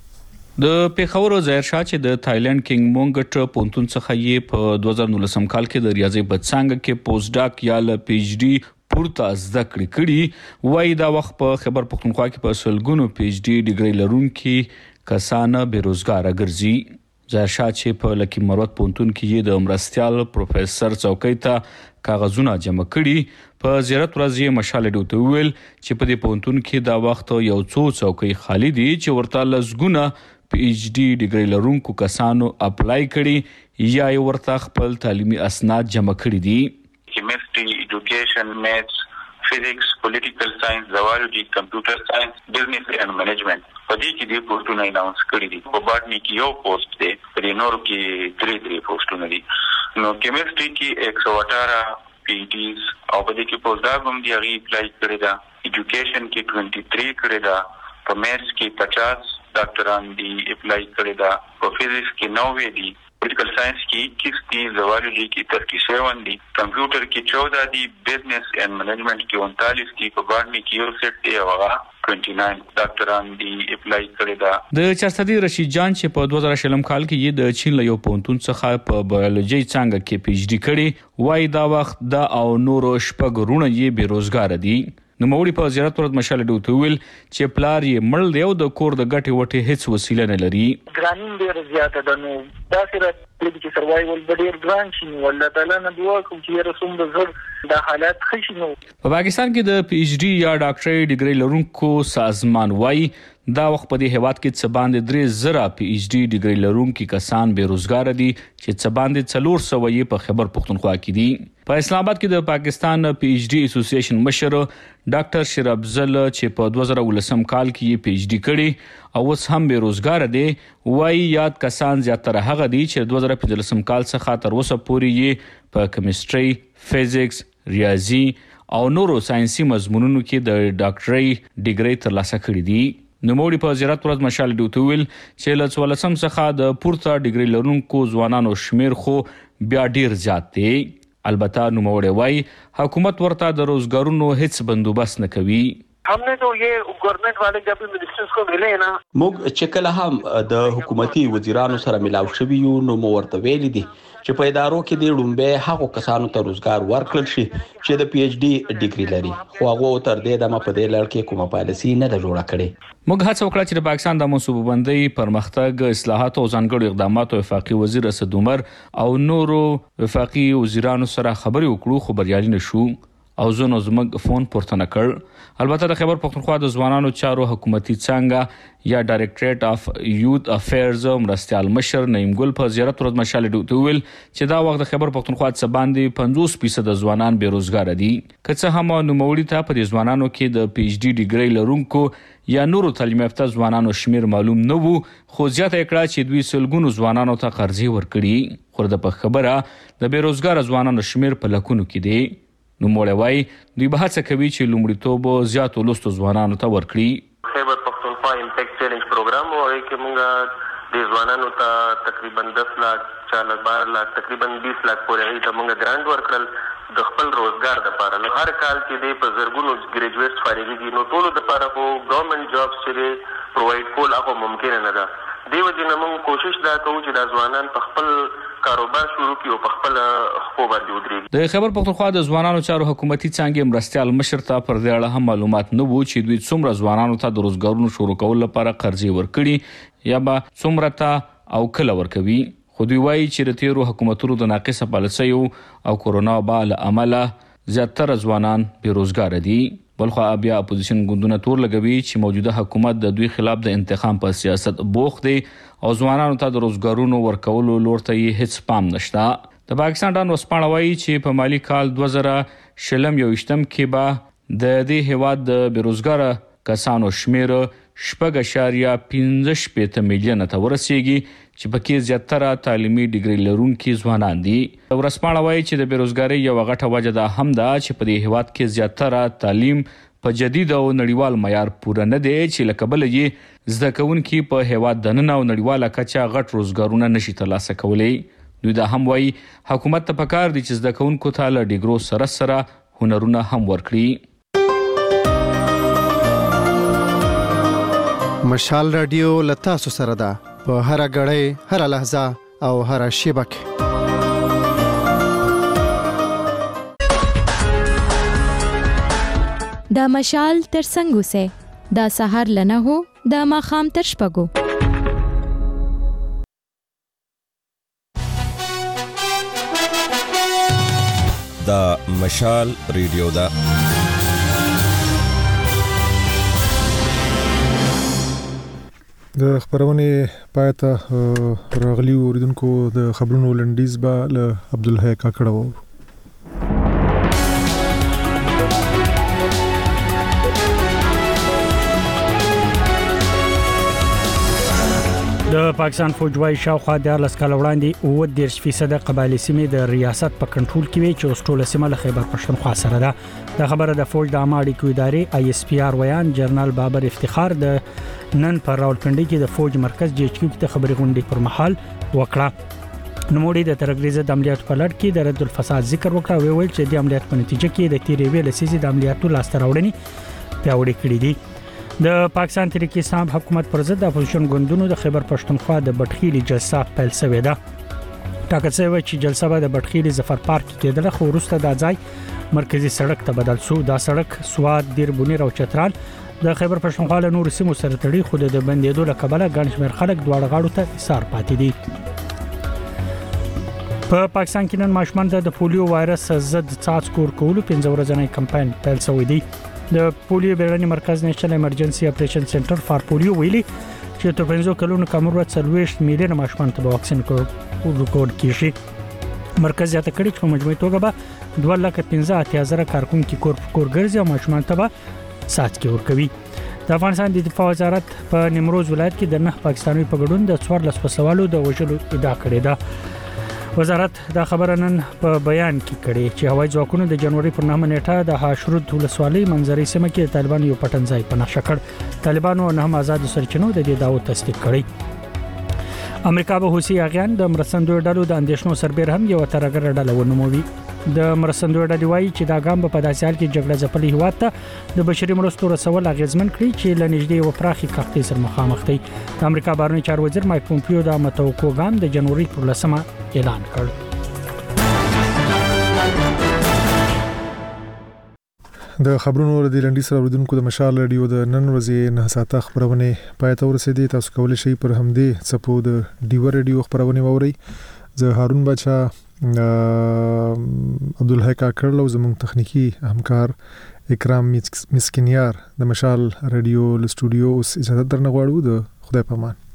د پیښور ظاهر شاه چې د تایلند کینګ مونګټ پونتون څخه یې په دوه زره نولسم کال کې د ریاضي بدڅانګه کې پوسټ ډاک یا ل پی ایچ ډي پورته زده کړې کړي وای دا وخت په خیبر پختونخوا کې په سلګونو پی ایچ ډي ډیګري لرونکي کسان بیروزګار ګرځي ظاهر شاه چې په لکی مروت پونتون کې د مرستيال پروفیسور څوکۍ ته کاغذونه جمع کړي په زیارت ورځ مشال ډوته ویل چې په دې پونتون کې دا وخت یو څو څوکۍ خالی دي چې ورته لزګونه پی ایچ ډي ډیګري لرونکو کسانو اپلای کړي یا ورته خپل تعلیمي اسناد جمع کړي دي
کیمستري ایجوکیشن میتھس فزکس پولیټیکل ساينس زوالوجي کمپیوټر ساينس بزنس اینڈ منیجمنت په دې کې د پورتونه اناونس کړي دي په باټني کې یو پوسټ دی په نورو کې درې درې پوسټونه دي نو کیمستري کې ایک سو اٹھارہ پی ټی او په دې کې پوسټ دا هم دی هغه اپلای کړی دا ایجوکیشن کې تwenty three کړی دا په میتھس کې پچاس ډاکټران دی اپلای کړی دا په فزکس کې نوې دي پولیټیکل ساينس کې اکیس دي زوالوجي کې تھرٹی سیون دي کمپیوټر کې چودہ دي بزنس اینڈ مینجمنٹ کې انتالیس دي په باندې کې یو سیټ دی هغه29 ډاکټران دی اپلای کړی دا
د چارصدی رشید جان چې په دوه زره شلم کال کې د چین له یو پونتون څخه په بایولوژي څنګه کې پی ایچ ډي کړی وای دا وخت دا او نور شپږ رونه یې بیروزګار دي نو موري په زیارت ورته مشال ډوته ویل چې پلار یې مړ دی او د کور د ګټې وټې هیڅ وسیله نه لري
ګرانین ډیر زیاته ده نو دا سره چې سروایول ډیر ګران شي نو الله تعالی نه دعا کوم چې رسوم د زړه د حالات خشي نو
په پاکستان کې د پی ایچ ډي یا ډاکټري ډیګري لرونکو سازمان وای دا وخت په دې هیواد کې څه باندې درې زره پی ایچ ډي ډیګري لرونکي کسان بیروزګار دي چې څه باندې څلور سوه یې په خیبر پختونخوا کې دي په اسلام آباد کې د پاکستان پی ایچ ډي اسوسییشن مشر ډاکټر شیر افضل چې په دوه زره ولسم کال کې پی ایچ ډي کړي او اوس هم بیروزګار دي وای یاد کسان زیاتره هغه دي چې دوه زره پنځلسم کال څخه تر اوسه پورې یې په کیمستري فزکس ریاضي او نورو ساينسي مضمونونو کې د ډاکټري ډیګري ترلاسه کړي دي نوموړي په زیارت ورځ مشال ډوته ویل چې له څوارلسم څخه د پورته ډیګري لرونکو ځوانانو شمیر خو بیا ډیر زیات دی البته نوموړي وایي حکومت ورته د روزګارونو هیڅ بندوبست نه کوي
हमने तो ये गवर्नमेंट वाले जब मिनिस्टर्स को मिले ना
موږ چې کله هم د حکومتي وزیرانو سره ملاو شوي یو نو مو ورته ویلي دي چې په ادارو کې د لومبه هغو کسانو ته روزګار ورکړل شي چې د پی ایچ ډي ډیګري لري خو هغه تر دې د په دې لړ کې کومه پالیسي نه ده جوړه کړې.
موږ هڅه وکړه چې د پاکستان د منصوبه بندۍ پرمختګ اصلاحات او ځانګړو اقداماتو وفاقي وزیر اسد عمر او نورو وفاقي وزیرانو سره خبرې وکړو خو بریالي نشو او زه نو زموږ فون پورته نه کړ. البته د خیبر پختونخوا د ځوانانو چارو حکومتي څنګه یا ډایریکټریټ اف یوث افیرز مرستيال مشر نعیم ګل په زیارت ورځ مشال ډوټ ویل چې دا وخت د خیبر پختونخوا څخه باندې پنځوس فیصد ځوانان بیروزګار دي. که څه هم نو مولي ته په ځوانانو کې د پی ایچ ډي ډیګري لرونکو یا نورو تعلیم یافته ځوانانو شمیر معلوم نه وو خو زیاته کړه چې دوی سلګونو ځوانانو ته قرضې ورکړي. خو د په خبره د بیروزګار ځوانانو شمیر په لکونو کې دی. نو موړوي دوی به هڅه کوي چې لومړیتوب زیاتو لوستو ځوانانو ته ورکړي.
خیبر پختونخوا امپیکټ چیلنج پروګرام وایي چې موږ د ځوانانو ته تقریبا دس لک چاله بار لک تقریبا بیس لک پورې ته موږ ګرانټ ورکړل د خپل روزګار لپاره. نو هر کال چې د په زرګونو ګریجویټس فارغېږي نو ټول لپاره خو ګورنمنت جابس چې پرووایډ کول هغه ممکن نه ده. دیو جن موږ کوشش دا کوو چې د ځوانان په خپل کاروبار شروع کړي او په خپل خو باندې ودرېږي.
د خیبر پختونخوا د ځوانانو چارو حکومتي څنګه مرستيال مشر ته پر دې اړه هم معلومات نه وو چې دوی څومره ځوانانو ته د روزګارونو شروع کول لپاره قرضې ورکړي یا به څومره ته او کله ورکوي. خو دوی وایي چې د تیرو حکومتونو د ناقصه پالیسیو او کورونا وبا له امله زیاتره ځوانان بیروزګار دي. بلخو بیا اپوزیشن ګوندونه تور لګوي چې موجوده حکومت د دوی خلاف د انتخاب په سیاست بوخت دی او ځوانانو ته د روزګارونو ورکولو لور ته هیڅ پام نشته. د پاکستان ډان وسپاڼه وایي چې په مالی کال دوه زره شلم یو ویشتم کې به د دې هیواد د بیروزګار کسانو شمیر شپږ اشاریه پنځه شپېته میلیونه ته ورسیږي چې پکې زیاتره تعلیمي ډیګري لرونکي ځوانان دي. ورسپاڼه وایي چې د بیروزګاری یو غټه وجه ده هم ده چې په دې هیواد کې زیاتره تعلیم په جدید او نړیوال معیار پوره نه دی چې لکه بل یې زده کوونکي په هیواد دننه او نړیواله کچه غټ روزګارونه نشي ترلاسه کولی. دوی دا هم وایي حکومت ته پکار دي چې زده کوونکو ته له ډیګرو سره سره هنرونه هم ورکړي.
مشال رادیو لتا سو سره ده په هر غړې هر لحظه او هر شیبه کې.
دا مشال تر څنګه سه دا سحر لنه هو دا ماخام تر شپګو.
دا مشال ریډیو دا
د خبرونه پاتہ راغلی اوریدونکو د خبرونو لنډیز با له عبدالحی کاکړو.
د پاکستان فوج وايي شاوخوا د لاس کال وړاندې اوه دېرش فیصد قبایلی سیمې د ریاست په کنټرول کې وي چې اوس ټوله سیمه له خیبر پښتونخوا سره ده. د خبره د فوج د عامه اړیکو ادارې آی اس پی آر ویان جنرال بابر افتخار د نن پر راولپنډي کې د فوج مرکز جی ایچ کیو کې خبري غونډې پر مهال وکړه. نوموړي د ترګریزه د عملیاتو په لړ کې د رد الفساد ذکر وکړ او ویل چې د عملیاتو په نتیجه کې د تیرې ویل سيزي د عملیاتو لاسته راوړنې پیاوړې کړې دي. د پاکستان تحریک انصاف حکومت پر ضد د اپوزیشن ګوندونو د خیبر پښتونخوا د بټخیلی جلسه پیل شوې ده. ټاکل شوی چې جلسه به د بټخیلی ظفر پارک کې کېدله خو وروسته د ځای مرکزی سړک ته بدل شو. دا سړک سواد دیر بونیر او چترال د خیبر پښتونخوا له نور سیمو سره تړي خو د بندیدو له کبله ګڼ شمېر خلک دواړه غاړو ته ایثار پاتې دي. په پاکستان کې نن ماشومان ته د پولیو وایرس ضد څاڅکو ورکولو پنځه ورځنی کمپاین پیل شوی دی. د پولیو بیړني مرکز نېشنل ایمرجنسي اپریشن سنټر فار پولیو ویلي چې تر پنځه کلونو کم عمر څلوېښت میلیونه ماشومان ته واکسین ورکول کیږي. مرکز یاته کړي چې په مجموعي توګه به دوه لک پنځه اتیا زره کارکونکو کور کور ګرځي او ماشومان ته به څاڅکي ورکوي. د افغانستان د دفاع وزارت په نیمروز ولایت کې د نه پاکستاني په ګډون د څوارلس وسوالو د وژلو ادعا کړې ده. وزارت دا خبره نن په بیان کې کړي چې هوایي ځواکونو د جنوري پر نهمه نیټه د هاشرود ولسوالۍ منځري سیمه کې طالبان یو پټنځای په نښه کړ. طالبانو نه هم آزاد سرچینو د دې داو تصدیق کړی. امریکا به حوثي اغیان د مرستندوی ډلو د اندیشنو سربېره هم یو ترګر ډله ونوموي. د مرستندوی ډلې وایي چې دا ګام په داسې حال کې جګړه ځپلې هیواد ته د بشري مرستو رسول اغیزمن کړي چې لنږدې و پراخي کښتۍ سره مخامخ دي. د امریکا بهرنی چارو وزیر مایک پومپیو دا متوقع ګام د جنوري پر لسمه اعلان کړ.
د خبرونو ور دي لنډي سره اوریدونکو د مشال رادیو د نن ورځې نه ساته خبرونه پای ته ورسېدي. تاسو کولی شئ پر همدې څپو د ډیو رادیو خبرونه ووري. زه هارون بچا عبدالحی کاکړ او زموږ تخنیکی همکار اکرام مسکینیار د مشال رادیو ل سټوډیو اوس اجازه درنه غواړو. د خدای په امان.